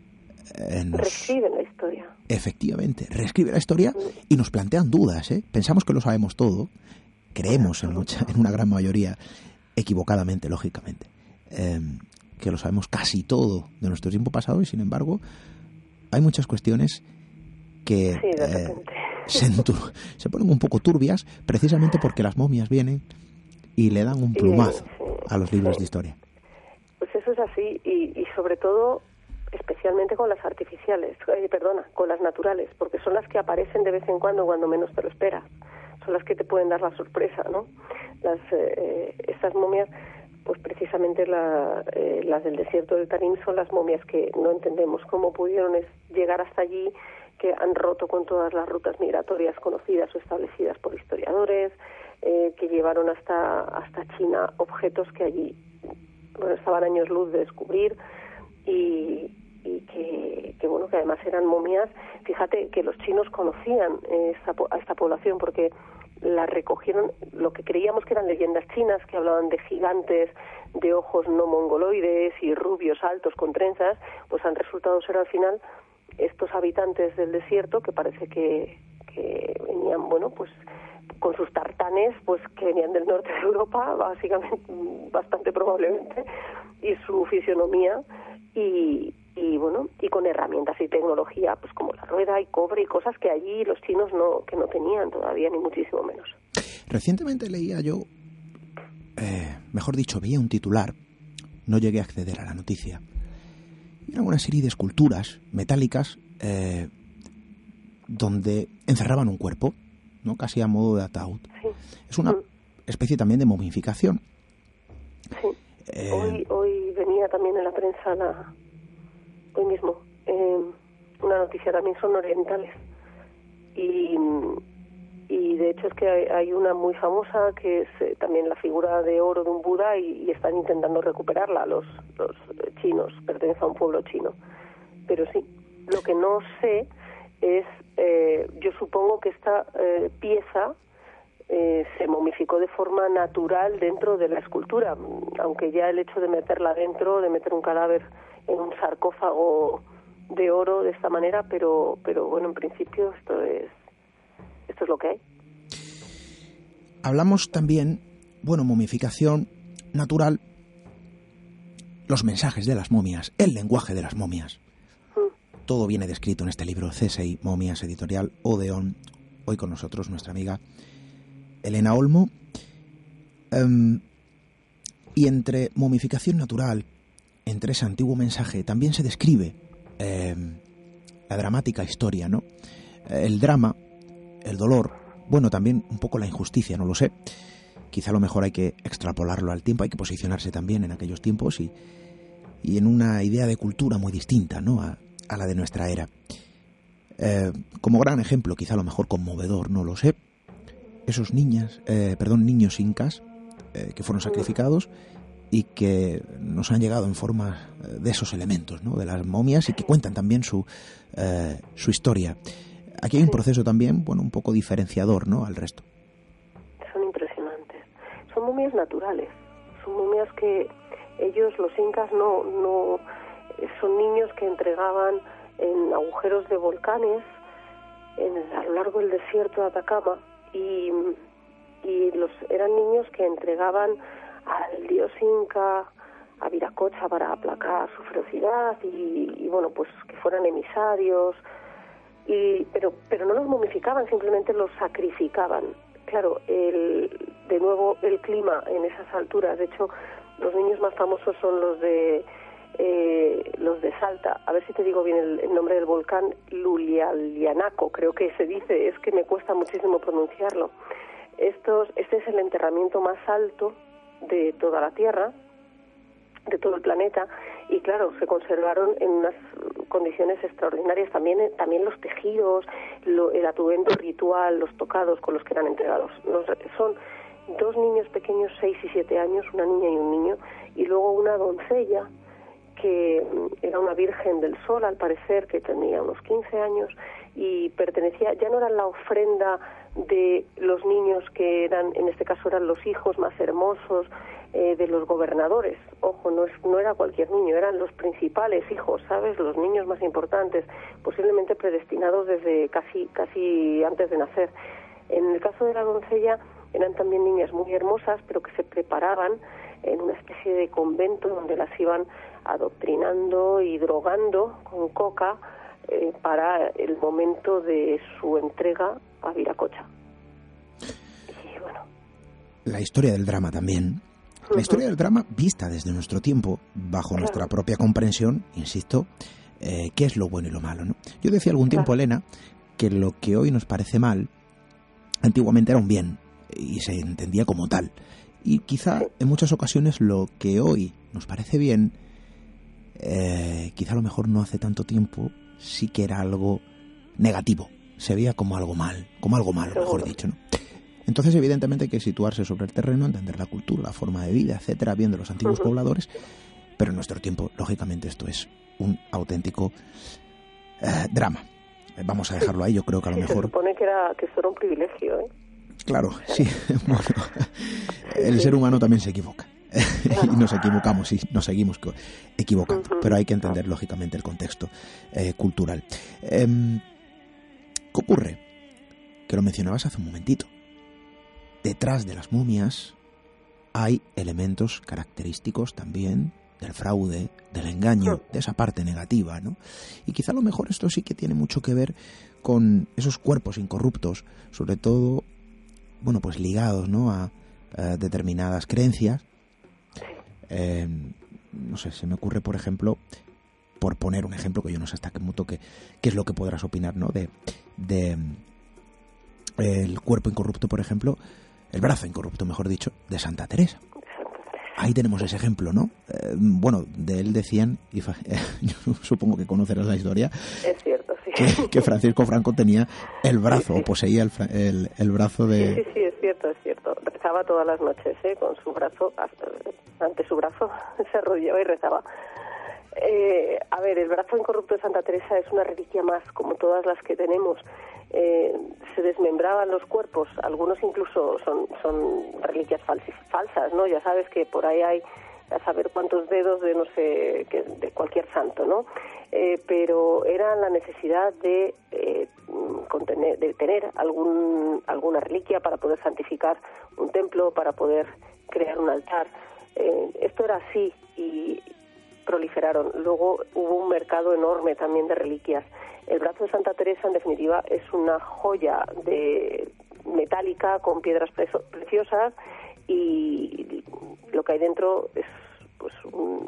eh, nos... reescriben la historia. Efectivamente, reescriben la historia y nos plantean dudas, ¿eh? Pensamos que lo sabemos todo, creemos en, mucha, en una gran mayoría, equivocadamente, lógicamente, eh, que lo sabemos casi todo de nuestro tiempo pasado, y sin embargo hay muchas cuestiones que sí, eh, se, se ponen un poco turbias, precisamente porque las momias vienen y le dan un plumazo sí, sí, a los libros sí. de historia. Pues eso es así, y, y sobre todo, especialmente con las artificiales, eh, perdona, con las naturales, porque son las que aparecen de vez en cuando, cuando menos te lo esperas. Son las que te pueden dar la sorpresa, ¿no? Las, eh, estas momias, pues precisamente la, eh, las del desierto del Tarim son las momias que no entendemos cómo pudieron es, llegar hasta allí, que han roto con todas las rutas migratorias conocidas o establecidas por historiadores, eh, que llevaron hasta, hasta China objetos que allí, bueno, estaban años luz de descubrir, y, y que, que bueno, que además eran momias. Fíjate que los chinos conocían esta, a esta población, porque la recogieron, lo que creíamos que eran leyendas chinas, que hablaban de gigantes de ojos no mongoloides y rubios altos con trenzas, pues han resultado ser al final estos habitantes del desierto que parece que, que venían, bueno, pues con sus tartanes, pues que venían del norte de Europa, básicamente, bastante probablemente, y su fisionomía, y, y bueno, y con herramientas y tecnología, pues como la rueda y cobre y cosas que allí los chinos no, que no tenían todavía, ni muchísimo menos. Recientemente leía yo, eh, mejor dicho, veía un titular, no llegué a acceder a la noticia, y era una serie de esculturas metálicas eh, donde encerraban un cuerpo, ¿no?, casi a modo de ataúd. Sí. Es una especie también de momificación. Sí. Eh... Hoy, hoy venía también en la prensa, la, hoy mismo, eh, una noticia, también son orientales. Y, y de hecho es que hay, hay una muy famosa que es eh, también la figura de oro de un Buda y, y están intentando recuperarla los, los chinos, pertenece a un pueblo chino. Pero sí, lo que no sé es, eh, yo supongo que esta eh, pieza eh, se momificó de forma natural dentro de la escultura, aunque ya el hecho de meterla dentro, de meter un cadáver en un sarcófago de oro de esta manera, pero pero bueno, en principio esto es esto es lo que hay. Hablamos también, bueno, momificación natural, los mensajes de las momias, el lenguaje de las momias. Mm. Todo viene descrito en este libro, C S I, Momias, editorial Odeón. Hoy con nosotros nuestra amiga Elena Olmo. Um, y entre momificación natural, entre ese antiguo mensaje, también se describe Eh, la dramática historia, ¿no? Eh, el drama, el dolor, bueno, también un poco la injusticia, no lo sé. Quizá a lo mejor hay que extrapolarlo al tiempo, hay que posicionarse también en aquellos tiempos y, y en una idea de cultura muy distinta, ¿no? A, a la de nuestra era. Eh, como gran ejemplo, quizá a lo mejor conmovedor, no lo sé. Esos niñas, eh, perdón, niños incas eh, que fueron sacrificados y que nos han llegado en forma de esos elementos, ¿no? De las momias, y que cuentan también su eh, su historia. Aquí hay un proceso también, bueno, un poco diferenciador, ¿no?, al resto. Son impresionantes. Son momias naturales. Son momias que ellos, los incas, no no son niños que entregaban en agujeros de volcanes en, a lo largo del desierto de Atacama, y y los eran niños que entregaban al dios inca, a Viracocha, para aplacar su ferocidad y, y bueno, pues que fueran emisarios, y pero pero no los momificaban, simplemente los sacrificaban. Claro, el, de nuevo el clima en esas alturas, de hecho los niños más famosos son los de eh, los de Salta, a ver si te digo bien el, el nombre del volcán, Llullaillaco, creo que se dice, es que me cuesta muchísimo pronunciarlo. Estos, este es el enterramiento más alto de toda la Tierra, de todo el planeta, y claro, se conservaron en unas condiciones extraordinarias. También también los tejidos, lo, el atuendo ritual, los tocados con los que eran entregados. Los, son dos niños pequeños, seis y siete años, una niña y un niño, y luego una doncella que era una virgen del sol, al parecer, que tenía unos quince años, y pertenecía, ya no era la ofrenda de los niños que eran, en este caso eran los hijos más hermosos eh, de los gobernadores. Ojo, no, es, no era cualquier niño, eran los principales hijos, ¿sabes? Los niños más importantes, posiblemente predestinados desde casi, casi antes de nacer. En el caso de la doncella, eran también niñas muy hermosas, pero que se preparaban en una especie de convento donde las iban adoctrinando y drogando con coca eh, para el momento de su entrega a Viracocha. Y bueno. La historia del drama también. La historia del drama vista desde nuestro tiempo, bajo claro. nuestra propia comprensión, insisto, eh, qué es lo bueno y lo malo, ¿no? Yo decía algún tiempo, claro. Elena, que lo que hoy nos parece mal, antiguamente era un bien, y se entendía como tal. Y quizá sí. en muchas ocasiones lo que hoy nos parece bien, eh, quizá a lo mejor no hace tanto tiempo, sí que era algo negativo. Se veía como algo mal, como algo malo, mejor dicho, ¿no? Entonces, evidentemente, hay que situarse sobre el terreno, entender la cultura, la forma de vida, etcétera, viendo los antiguos uh-huh. pobladores. Pero en nuestro tiempo, lógicamente, esto es un auténtico eh, drama. Vamos a dejarlo ahí, yo creo que a lo sí, mejor... Se supone que, era, que eso era un privilegio, ¿eh? Claro, sí. Bueno, el ser humano también se equivoca. Y nos equivocamos, y nos seguimos equivocando. Uh-huh. Pero hay que entender, lógicamente, el contexto eh, cultural. Eh, ¿Qué ocurre? Que lo mencionabas hace un momentito. Detrás de las momias hay elementos característicos también del fraude, del engaño, de esa parte negativa, ¿no? Y quizá a lo mejor esto sí que tiene mucho que ver con esos cuerpos incorruptos, sobre todo, bueno, pues ligados, ¿no?, a, a determinadas creencias. Eh, no sé, se me ocurre, por ejemplo, por poner un ejemplo que yo no sé hasta qué punto que, qué es lo que podrás opinar, ¿no?, de, de el cuerpo incorrupto, por ejemplo, el brazo incorrupto, mejor dicho, de Santa Teresa. ahí tenemos ese ejemplo, ¿no? Eh, bueno, de él decían, y fa, eh, yo supongo que conocerás la historia, es cierto, sí. que, que Francisco Franco tenía el brazo, sí, sí. o poseía el, el, el brazo de... Sí, sí, sí, es cierto, es cierto. Rezaba todas las noches, ¿eh? Con su brazo, ante su brazo, se arrodillaba y rezaba. Eh, a ver, el brazo incorrupto de Santa Teresa es una reliquia más, como todas las que tenemos. Eh, se desmembraban los cuerpos, algunos incluso son, son reliquias falsas, ¿no? Ya sabes que por ahí hay a saber cuántos dedos de no sé, que, de cualquier santo, ¿no? Eh, pero era la necesidad de, eh, contener, de tener algún, alguna reliquia para poder santificar un templo, para poder crear un altar. Eh, esto era así y proliferaron. Luego hubo un mercado enorme también de reliquias. El brazo de Santa Teresa, en definitiva, es una joya de metálica con piedras preciosas y lo que hay dentro es pues un,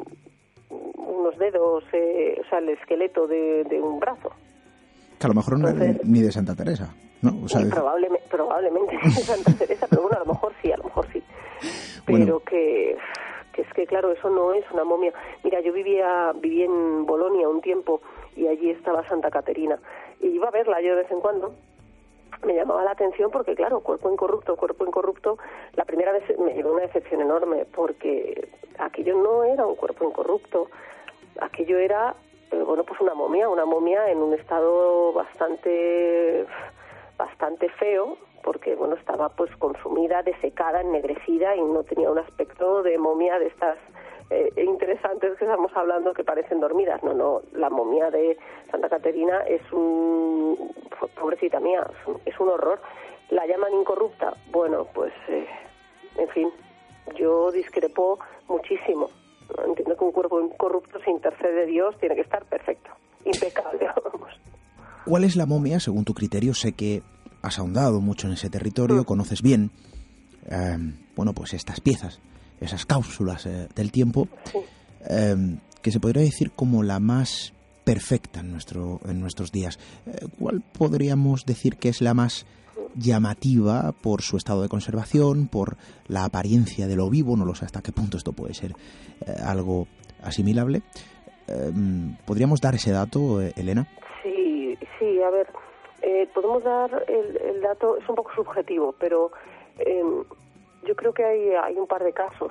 unos dedos, eh, o sea, el esqueleto de, de un brazo. Que a lo mejor no es ni de Santa Teresa, ¿no? O sea, probablemente, probablemente de Santa Teresa, pero bueno, a lo mejor sí, a lo mejor sí. Pero bueno, que... que es que claro, eso no es una momia. Mira, yo vivía viví en Bolonia un tiempo y allí estaba Santa Caterina y iba a verla yo de vez en cuando. Me llamaba la atención porque claro, cuerpo incorrupto, cuerpo incorrupto, la primera vez me llevó una decepción enorme porque aquello no era un cuerpo incorrupto, aquello era, eh, bueno, pues una momia, una momia en un estado bastante, bastante feo, porque bueno, estaba pues consumida, desecada, ennegrecida y no tenía un aspecto de momia de estas eh, interesantes que estamos hablando que parecen dormidas. No, no, la momia de Santa Caterina es un, pobrecita mía, es un, es un horror. La llaman incorrupta, bueno, pues eh, en fin, yo discrepo muchísimo. Entiendo que un cuerpo incorrupto, si intercede Dios, tiene que estar perfecto, impecable, vamos. ¿Cuál es la momia, según tu criterio? Sé que has ahondado mucho en ese territorio, conoces bien, eh, bueno, pues estas piezas, esas cápsulas eh, del tiempo, sí. eh, que se podría decir como la más perfecta en nuestro en nuestros días. Eh, ¿Cuál podríamos decir que es la más llamativa por su estado de conservación, por la apariencia de lo vivo? No lo sé hasta qué punto esto puede ser eh, algo asimilable. Eh, ¿Podríamos dar ese dato, eh, Elena? Sí, sí, a ver... Eh, podemos dar el, el dato, es un poco subjetivo, pero eh, yo creo que hay, hay un par de casos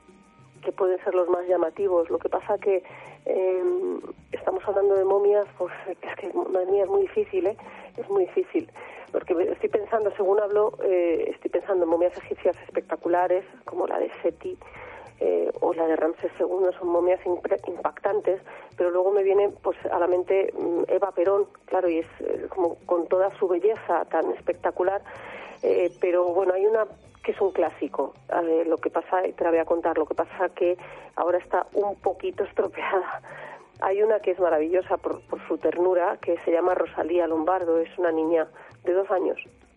que pueden ser los más llamativos. Lo que pasa que eh, estamos hablando de momias, pues es que, madre mía, es muy difícil, ¿eh? Es muy difícil, porque estoy pensando, según hablo, eh, estoy pensando en momias egipcias espectaculares, como la de Seti, Eh, o la de Ramsés segundo, son momias impactantes, pero luego me viene pues a la mente Eva Perón, claro, y es eh, como con toda su belleza tan espectacular, eh, pero bueno, hay una que es un clásico, eh, lo que pasa, y te la voy a contar, lo que pasa que ahora está un poquito estropeada. Hay una que es maravillosa por, por su ternura, que se llama Rosalía Lombardo, es una niña de dos años,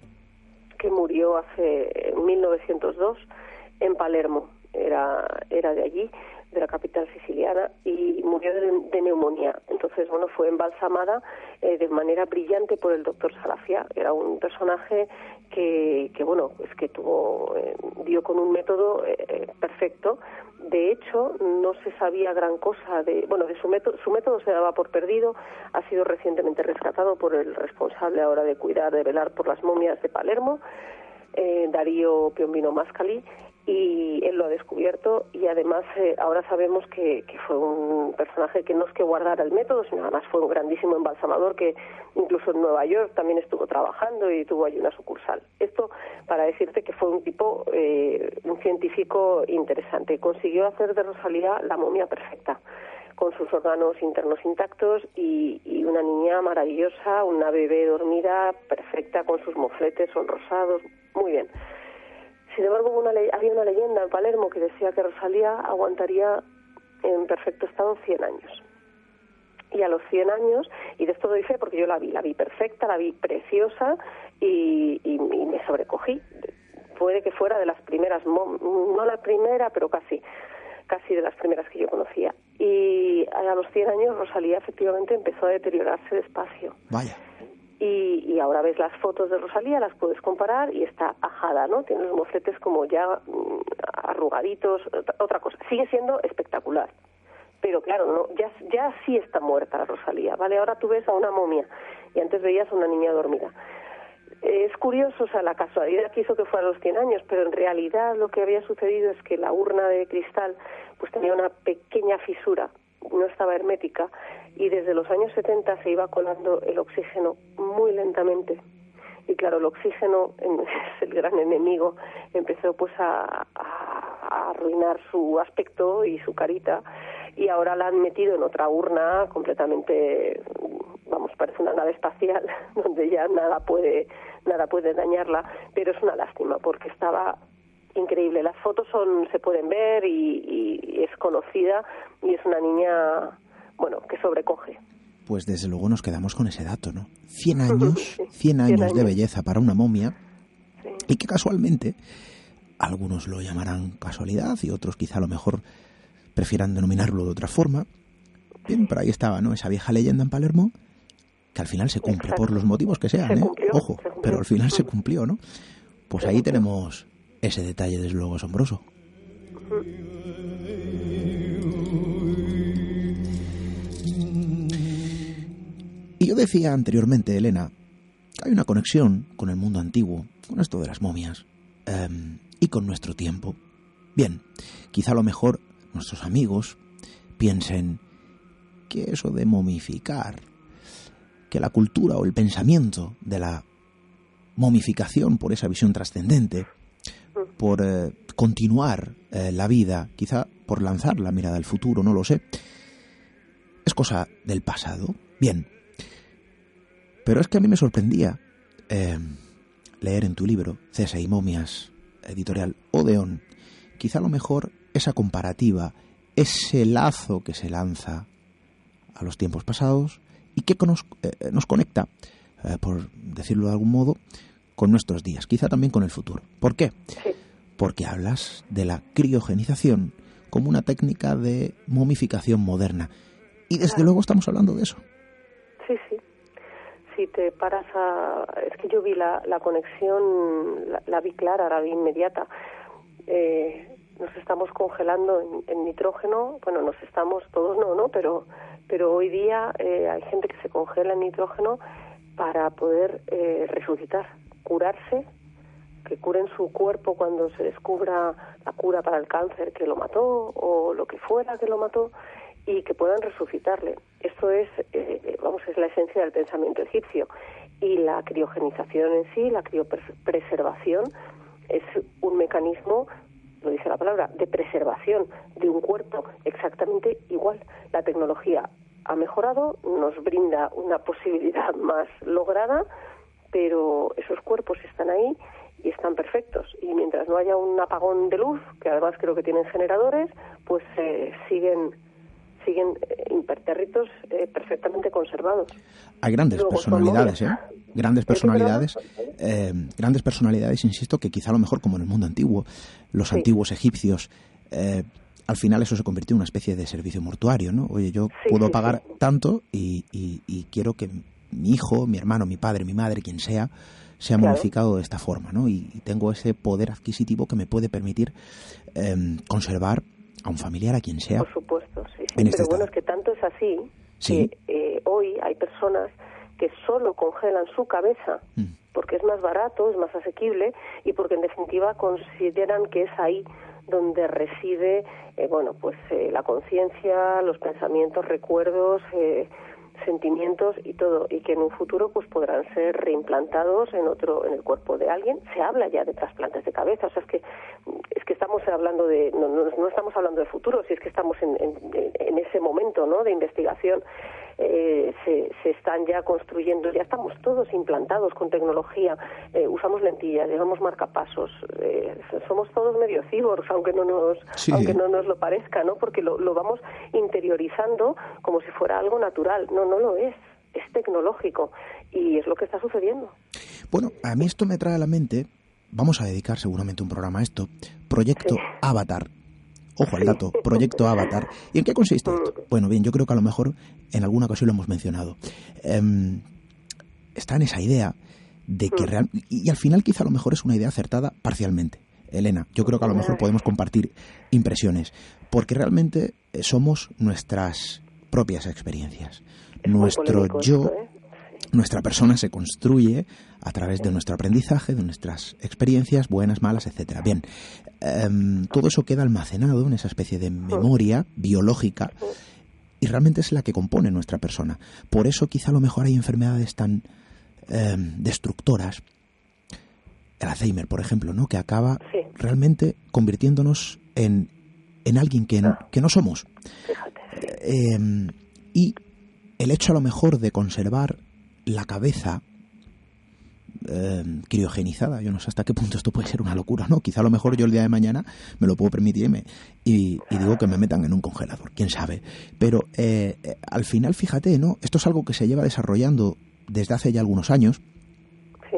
que murió hace mil novecientos dos en Palermo. Era, era de allí, de la capital siciliana, y murió de, de neumonía. Entonces, bueno, fue embalsamada eh, de manera brillante por el doctor Salafia. Era un personaje que, que bueno, pues que tuvo, eh, dio con un método eh, perfecto. De hecho, no se sabía gran cosa de, bueno, de su método, su método se daba por perdido. Ha sido recientemente rescatado por el responsable ahora de cuidar, de velar por las momias de Palermo, eh, Darío Piombino Mascali, y él lo ha descubierto, y además eh, ahora sabemos que, que fue un personaje que no es que guardara el método, sino además fue un grandísimo embalsamador que incluso en Nueva York también estuvo trabajando y tuvo allí una sucursal. Esto para decirte que fue un tipo, eh, un científico interesante. Consiguió hacer de Rosalía la momia perfecta, con sus órganos internos intactos y, y una niña maravillosa, una bebé dormida perfecta con sus mofletes sonrosados, muy bien. Sin embargo, una le- había una leyenda en Palermo que decía que Rosalía aguantaría en perfecto estado cien años. Y a los cien años, y de esto doy fe porque yo la vi, la vi perfecta, la vi preciosa y, y, y me sobrecogí. Puede que fuera de las primeras, no la primera, pero casi, casi de las primeras que yo conocía. Y a los cien años Rosalía efectivamente empezó a deteriorarse despacio. Vaya. Y, y ahora ves las fotos de Rosalía, las puedes comparar y está ajada, ¿no? Tiene los mofletes como ya mm, arrugaditos, otra, otra cosa. Sigue siendo espectacular. Pero claro, no, ya, ya sí está muerta Rosalía, ¿vale? Ahora tú ves a una momia y antes veías a una niña dormida. Es curioso, o sea, la casualidad quiso que fuera a los cien años, pero en realidad lo que había sucedido es que la urna de cristal pues tenía una pequeña fisura, no estaba hermética, y desde los años setenta se iba colando el oxígeno muy lentamente. Y claro, el oxígeno es el gran enemigo, empezó pues a, a, a arruinar su aspecto y su carita, y ahora la han metido en otra urna completamente, vamos, parece una nave espacial, donde ya nada puede, nada puede dañarla, pero es una lástima, porque estaba increíble. Las fotos son, se pueden ver y, y es conocida, y es una niña, bueno, que sobrecoge. Pues desde luego nos quedamos con ese dato, ¿no? Cien años, cien años de belleza para una momia, sí. Y que casualmente, algunos lo llamarán casualidad y otros quizá a lo mejor prefieran denominarlo de otra forma. Bien, pero ahí estaba, ¿no? Esa vieja leyenda en Palermo, que al final se cumple. Exacto. Por los motivos que sean, ¿eh? Cumplió, Ojo, pero al final se cumplió, ¿no? Pues ahí tenemos ese detalle desde luego asombroso. Y yo decía anteriormente, Elena, que hay una conexión con el mundo antiguo, con esto de las momias, eh, y con nuestro tiempo. Bien, quizá a lo mejor nuestros amigos piensen que eso de momificar, que la cultura o el pensamiento de la momificación por esa visión trascendente, por eh, continuar eh, la vida, quizá por lanzar la mirada al futuro, no lo sé, es cosa del pasado. Bien, pero es que a mí me sorprendía eh, leer en tu libro, Cesa y Momias, editorial Odeón, quizá a lo mejor esa comparativa, ese lazo que se lanza a los tiempos pasados y que nos, eh, nos conecta, eh, por decirlo de algún modo, con nuestros días, quizá también con el futuro. ¿Por qué? Sí. Porque hablas de la criogenización como una técnica de momificación moderna. Y desde claro. luego estamos hablando de eso. Sí, sí. Si te paras a... Es que yo vi la, la conexión, la, la vi clara, la vi inmediata. Eh, nos estamos congelando en, en nitrógeno. Bueno, nos estamos, todos no, ¿no? Pero, pero hoy día eh, hay gente que se congela en nitrógeno para poder eh, resucitar, curarse, que curen su cuerpo cuando se descubra la cura para el cáncer que lo mató o lo que fuera que lo mató, y que puedan resucitarle. Esto es, eh, vamos, es la esencia del pensamiento egipcio. Y la criogenización en sí, la criopreservación, es un mecanismo, lo dice la palabra, de preservación de un cuerpo exactamente igual. La tecnología ha mejorado, nos brinda una posibilidad más lograda, pero esos cuerpos están ahí y están perfectos. Y mientras no haya un apagón de luz, que además creo que tienen generadores, pues eh, siguen siguen eh, impertérritos, eh, perfectamente conservados. Hay grandes Luego, personalidades, ¿eh? Grandes personalidades, eh, grandes personalidades, insisto, que quizá a lo mejor como en el mundo antiguo, los sí. antiguos egipcios, eh, al final eso se convirtió en una especie de servicio mortuario, ¿no? Oye, yo sí, puedo sí, pagar sí. tanto y, y, y quiero que mi hijo, mi hermano, mi padre, mi madre, quien sea, sea claro. momificado de esta forma, ¿no? Y, y tengo ese poder adquisitivo que me puede permitir eh, conservar a un familiar, a quien sea. Por supuesto, sí, sí. Pero este bueno, estado. Es que tanto es así ¿Sí? que eh, hoy hay personas que solo congelan su cabeza mm. porque es más barato, es más asequible y porque en definitiva consideran que es ahí donde reside, eh, bueno, pues eh, la conciencia, los pensamientos, recuerdos, eh, sentimientos y todo, y que en un futuro pues podrán ser reimplantados en otro, en el cuerpo de alguien. Se habla ya de trasplantes de cabeza, o sea, es que es que estamos hablando de, no, no, no estamos hablando de futuro, si es que estamos en, en, en ese momento, ¿no?, de investigación. Eh, se, se están ya construyendo, ya estamos todos implantados con tecnología, eh, usamos lentillas, llevamos marcapasos, eh, somos todos medio cyborgs, aunque no nos sí. aunque no nos lo parezca, ¿no? Porque lo, lo vamos interiorizando como si fuera algo natural. No, no lo es, es tecnológico y es lo que está sucediendo. Bueno, a mí esto me trae a la mente, vamos a dedicar seguramente un programa a esto, Proyecto sí. Avatar. Ojo al dato, Proyecto Avatar. ¿Y en qué consiste esto? Bueno, bien, yo creo que a lo mejor en alguna ocasión lo hemos mencionado. Eh, está en esa idea de que real, y, y al final quizá a lo mejor es una idea acertada parcialmente. Elena, yo creo que a lo mejor podemos compartir impresiones, porque realmente somos nuestras propias experiencias. Es Nuestro yo, esto, ¿eh? nuestra persona se construye a través de nuestro aprendizaje, de nuestras experiencias, buenas, malas, etcétera. Bien, eh, todo eso queda almacenado en esa especie de memoria biológica y realmente es la que compone nuestra persona. Por eso quizá a lo mejor hay enfermedades tan eh, destructoras, el Alzheimer, por ejemplo, ¿no? Que acaba sí. realmente convirtiéndonos en, en alguien que, Ah. que no somos. Fíjate. Eh, y el hecho a lo mejor de conservar la cabeza eh, criogenizada, yo no sé hasta qué punto esto puede ser una locura, ¿no? Quizá a lo mejor yo el día de mañana me lo puedo permitir y, me, y, y digo que me metan en un congelador, quién sabe. Pero eh, eh, al final, fíjate, ¿no? Esto es algo que se lleva desarrollando desde hace ya algunos años. Sí.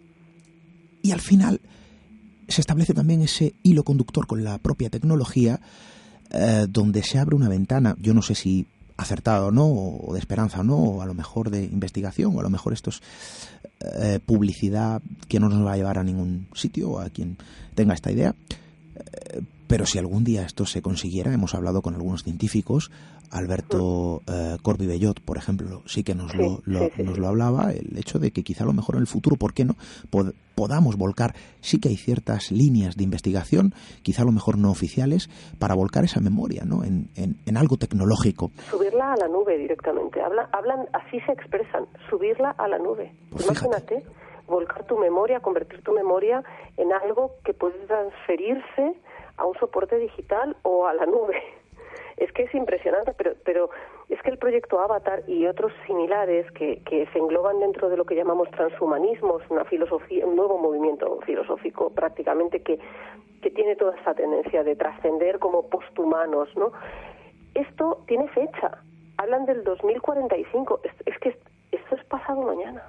Y al final se establece también ese hilo conductor con la propia tecnología, eh, donde se abre una ventana, yo no sé si acertada o no, o de esperanza o no, o a lo mejor de investigación, o a lo mejor esto es eh, publicidad que no nos va a llevar a ningún sitio, a quien tenga esta idea. Eh, pero si algún día esto se consiguiera, hemos hablado con algunos científicos, Alberto eh, Corbi Bellot, por ejemplo, sí que nos, Sí, lo, lo, sí, sí, nos sí. lo hablaba, el hecho de que quizá a lo mejor en el futuro, ¿por qué no?, pod- podamos volcar, sí que hay ciertas líneas de investigación, quizá a lo mejor no oficiales, para volcar esa memoria, ¿no?, en, en, en algo tecnológico. Subirla a la nube directamente. Habla, hablan, así se expresan, subirla a la nube. Pues Imagínate, volcar tu memoria, convertir tu memoria en algo que puede transferirse a un soporte digital o a la nube. Es que es impresionante, pero, pero es que el proyecto Avatar y otros similares que, que se engloban dentro de lo que llamamos transhumanismo, es una filosofía, un nuevo movimiento filosófico prácticamente que, que tiene toda esta tendencia de trascender como posthumanos, ¿no? Esto tiene fecha, hablan del dos mil cuarenta y cinco, es, es que esto es pasado mañana.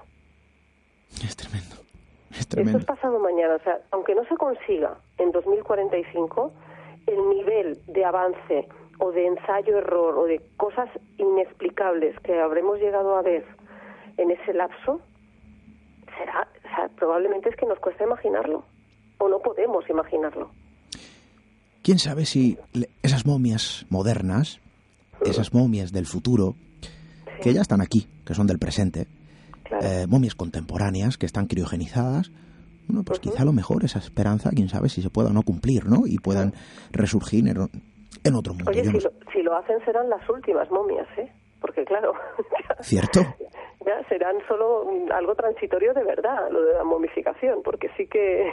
Es tremendo, es Esto tremendo. es pasado mañana, o sea, aunque no se consiga en dos mil cuarenta y cinco, el nivel de avance o de ensayo-error o de cosas inexplicables que habremos llegado a ver en ese lapso, será, o sea, probablemente es que nos cuesta imaginarlo, o no podemos imaginarlo. ¿Quién sabe si le- esas momias modernas, esas momias del futuro, que ya están aquí, que son del presente, Claro. eh, momias contemporáneas que están criogenizadas, bueno, pues Ujú. quizá a lo mejor esa esperanza, quién sabe si se pueda o no cumplir, ¿no? Y puedan resurgir en, en otro mundo. Oye, Yo si no sé. lo, si lo hacen serán las últimas momias, ¿eh? Porque claro, ya, ¿Cierto? ya serán solo mm, algo transitorio de verdad, lo de la momificación, porque sí que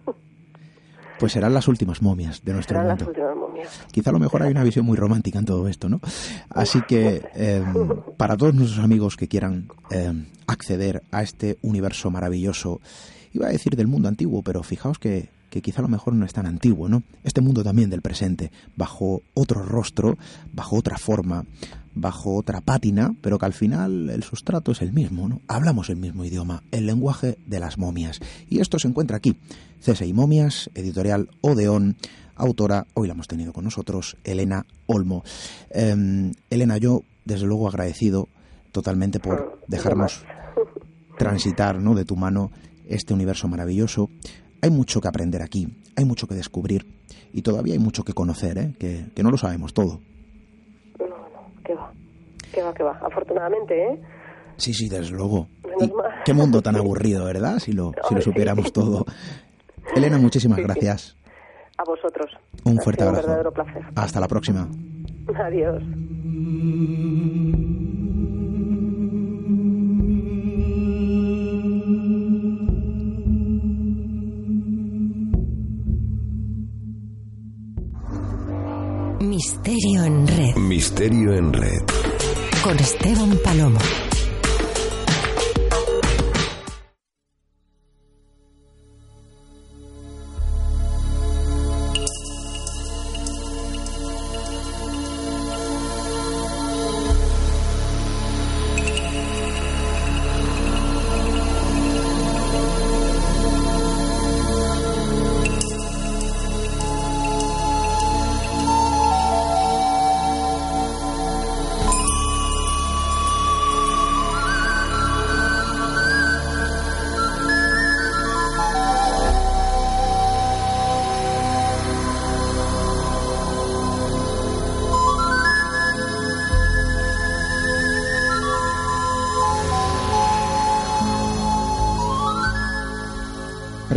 Pues serán las últimas momias de nuestro serán las mundo. últimas momias. Quizá a lo mejor hay una visión muy romántica en todo esto, ¿no? Así que eh, para todos nuestros amigos que quieran eh, acceder a este universo maravilloso, iba a decir del mundo antiguo, pero fijaos que, que quizá a lo mejor no es tan antiguo, ¿no? Este mundo también del presente, bajo otro rostro, bajo otra forma, bajo otra pátina, pero que al final el sustrato es el mismo, ¿no? Hablamos el mismo idioma, el lenguaje de las momias. Y esto se encuentra aquí, C S I Momias, editorial Odeón, autora, hoy la hemos tenido con nosotros, Elena Olmo. Eh, Elena, yo desde luego agradecido totalmente por dejarnos transitar, ¿no?, de tu mano este universo maravilloso. Hay mucho que aprender aquí, hay mucho que descubrir y todavía hay mucho que conocer, ¿eh? que, que no lo sabemos todo. No, no, qué va, qué va, qué va. Afortunadamente, ¿eh? Sí, sí, desde luego. Menos Y mal. qué mundo tan aburrido, ¿verdad? Si lo, si lo Ay, supiéramos sí. todo. Elena, muchísimas Sí, sí. gracias. A vosotros. Un Ha fuerte sido abrazo. Un verdadero placer. Hasta la próxima. Adiós. Misterio en Red. Misterio en Red. Con Esteban Palomo.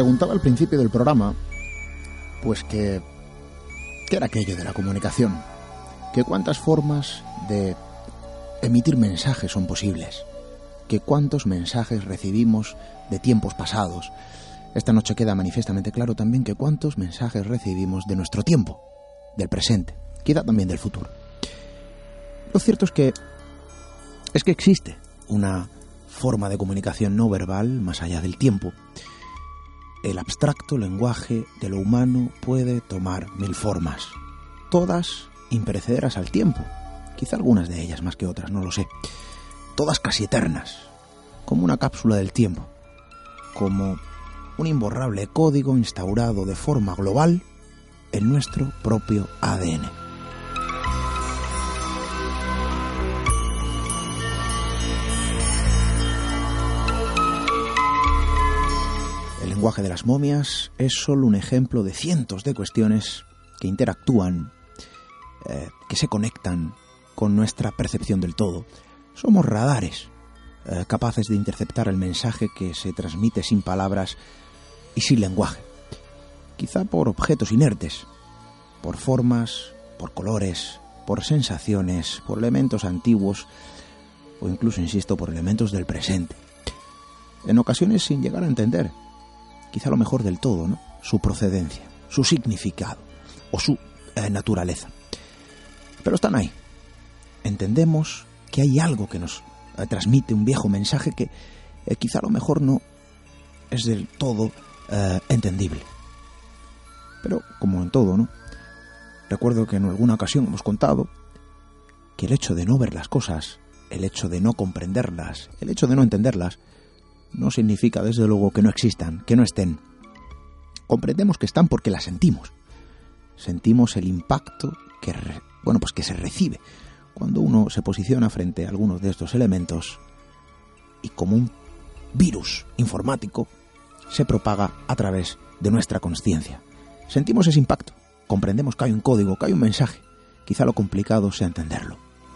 preguntaba al principio del programa, pues que, ¿qué era aquello de la comunicación? Que cuántas formas de emitir mensajes son posibles, que cuántos mensajes recibimos de tiempos pasados. Esta noche queda manifiestamente claro también que cuántos mensajes recibimos de nuestro tiempo, del presente, quizá también del futuro. Lo cierto es que es que existe una forma de comunicación no verbal más allá del tiempo. El abstracto lenguaje de lo humano puede tomar mil formas, todas imperecederas al tiempo, quizá algunas de ellas más que otras, no lo sé, todas casi eternas, como una cápsula del tiempo, como un imborrable código instaurado de forma global en nuestro propio A D N. El lenguaje de las momias es solo un ejemplo de cientos de cuestiones que interactúan, eh, que se conectan con nuestra percepción del todo. Somos radares, eh, capaces de interceptar el mensaje que se transmite sin palabras y sin lenguaje. Quizá por objetos inertes, por formas, por colores, por sensaciones, por elementos antiguos o incluso, insisto, por elementos del presente. En ocasiones sin llegar a entender, quizá lo mejor del todo, ¿no?, su procedencia, su significado o su eh, naturaleza. Pero están ahí. Entendemos que hay algo que nos eh, transmite un viejo mensaje que eh, quizá a lo mejor no es del todo eh, entendible. Pero, como en todo, ¿no?, recuerdo que en alguna ocasión hemos contado que el hecho de no ver las cosas, el hecho de no comprenderlas, el hecho de no entenderlas, no significa desde luego que no existan, que no estén. Comprendemos que están porque las sentimos. Sentimos el impacto que, re, bueno, pues que se recibe cuando uno se posiciona frente a algunos de estos elementos y como un virus informático se propaga a través de nuestra consciencia. Sentimos ese impacto, comprendemos que hay un código, que hay un mensaje. Quizá lo complicado sea entenderlo.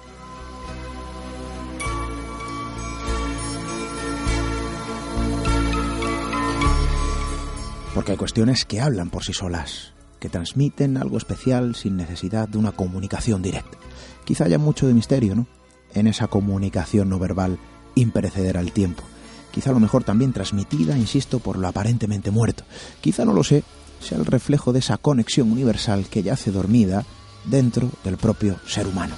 Porque hay cuestiones que hablan por sí solas, que transmiten algo especial sin necesidad de una comunicación directa. Quizá haya mucho de misterio, ¿no?, en esa comunicación no verbal imperecedera al tiempo. Quizá a lo mejor también transmitida, insisto, por lo aparentemente muerto. Quizá, no lo sé, sea el reflejo de esa conexión universal que yace dormida dentro del propio ser humano.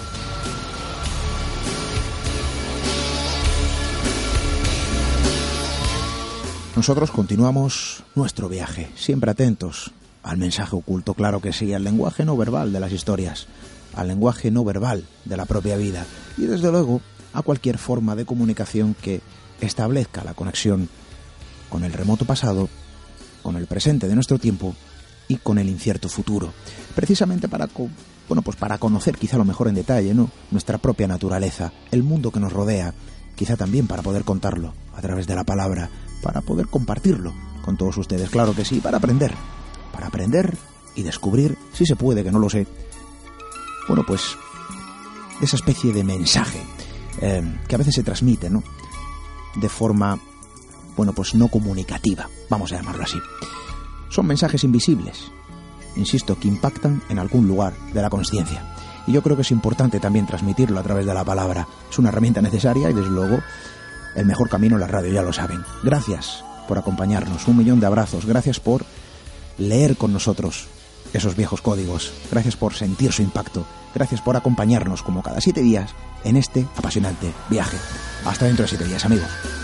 Nosotros continuamos nuestro viaje, siempre atentos al mensaje oculto, claro que sí, al lenguaje no verbal de las historias, al lenguaje no verbal de la propia vida y desde luego a cualquier forma de comunicación que establezca la conexión con el remoto pasado, con el presente de nuestro tiempo y con el incierto futuro, precisamente para, bueno, pues para conocer quizá lo mejor en detalle, ¿no?, nuestra propia naturaleza, el mundo que nos rodea, quizá también para poder contarlo a través de la palabra, para poder compartirlo con todos ustedes, claro que sí, para aprender, para aprender y descubrir, si se puede, que no lo sé, bueno, pues esa especie de mensaje eh, que a veces se transmite, ¿no?, de forma, bueno, pues no comunicativa, vamos a llamarlo así. Son mensajes invisibles, insisto, que impactan en algún lugar de la consciencia. Y yo creo que es importante también transmitirlo a través de la palabra. Es una herramienta necesaria y, desde luego, el mejor camino es la radio, ya lo saben. Gracias por acompañarnos, un millón de abrazos. Gracias por leer con nosotros esos viejos códigos. Gracias por sentir su impacto. Gracias por acompañarnos como cada siete días en este apasionante viaje. Hasta dentro de siete días, amigos.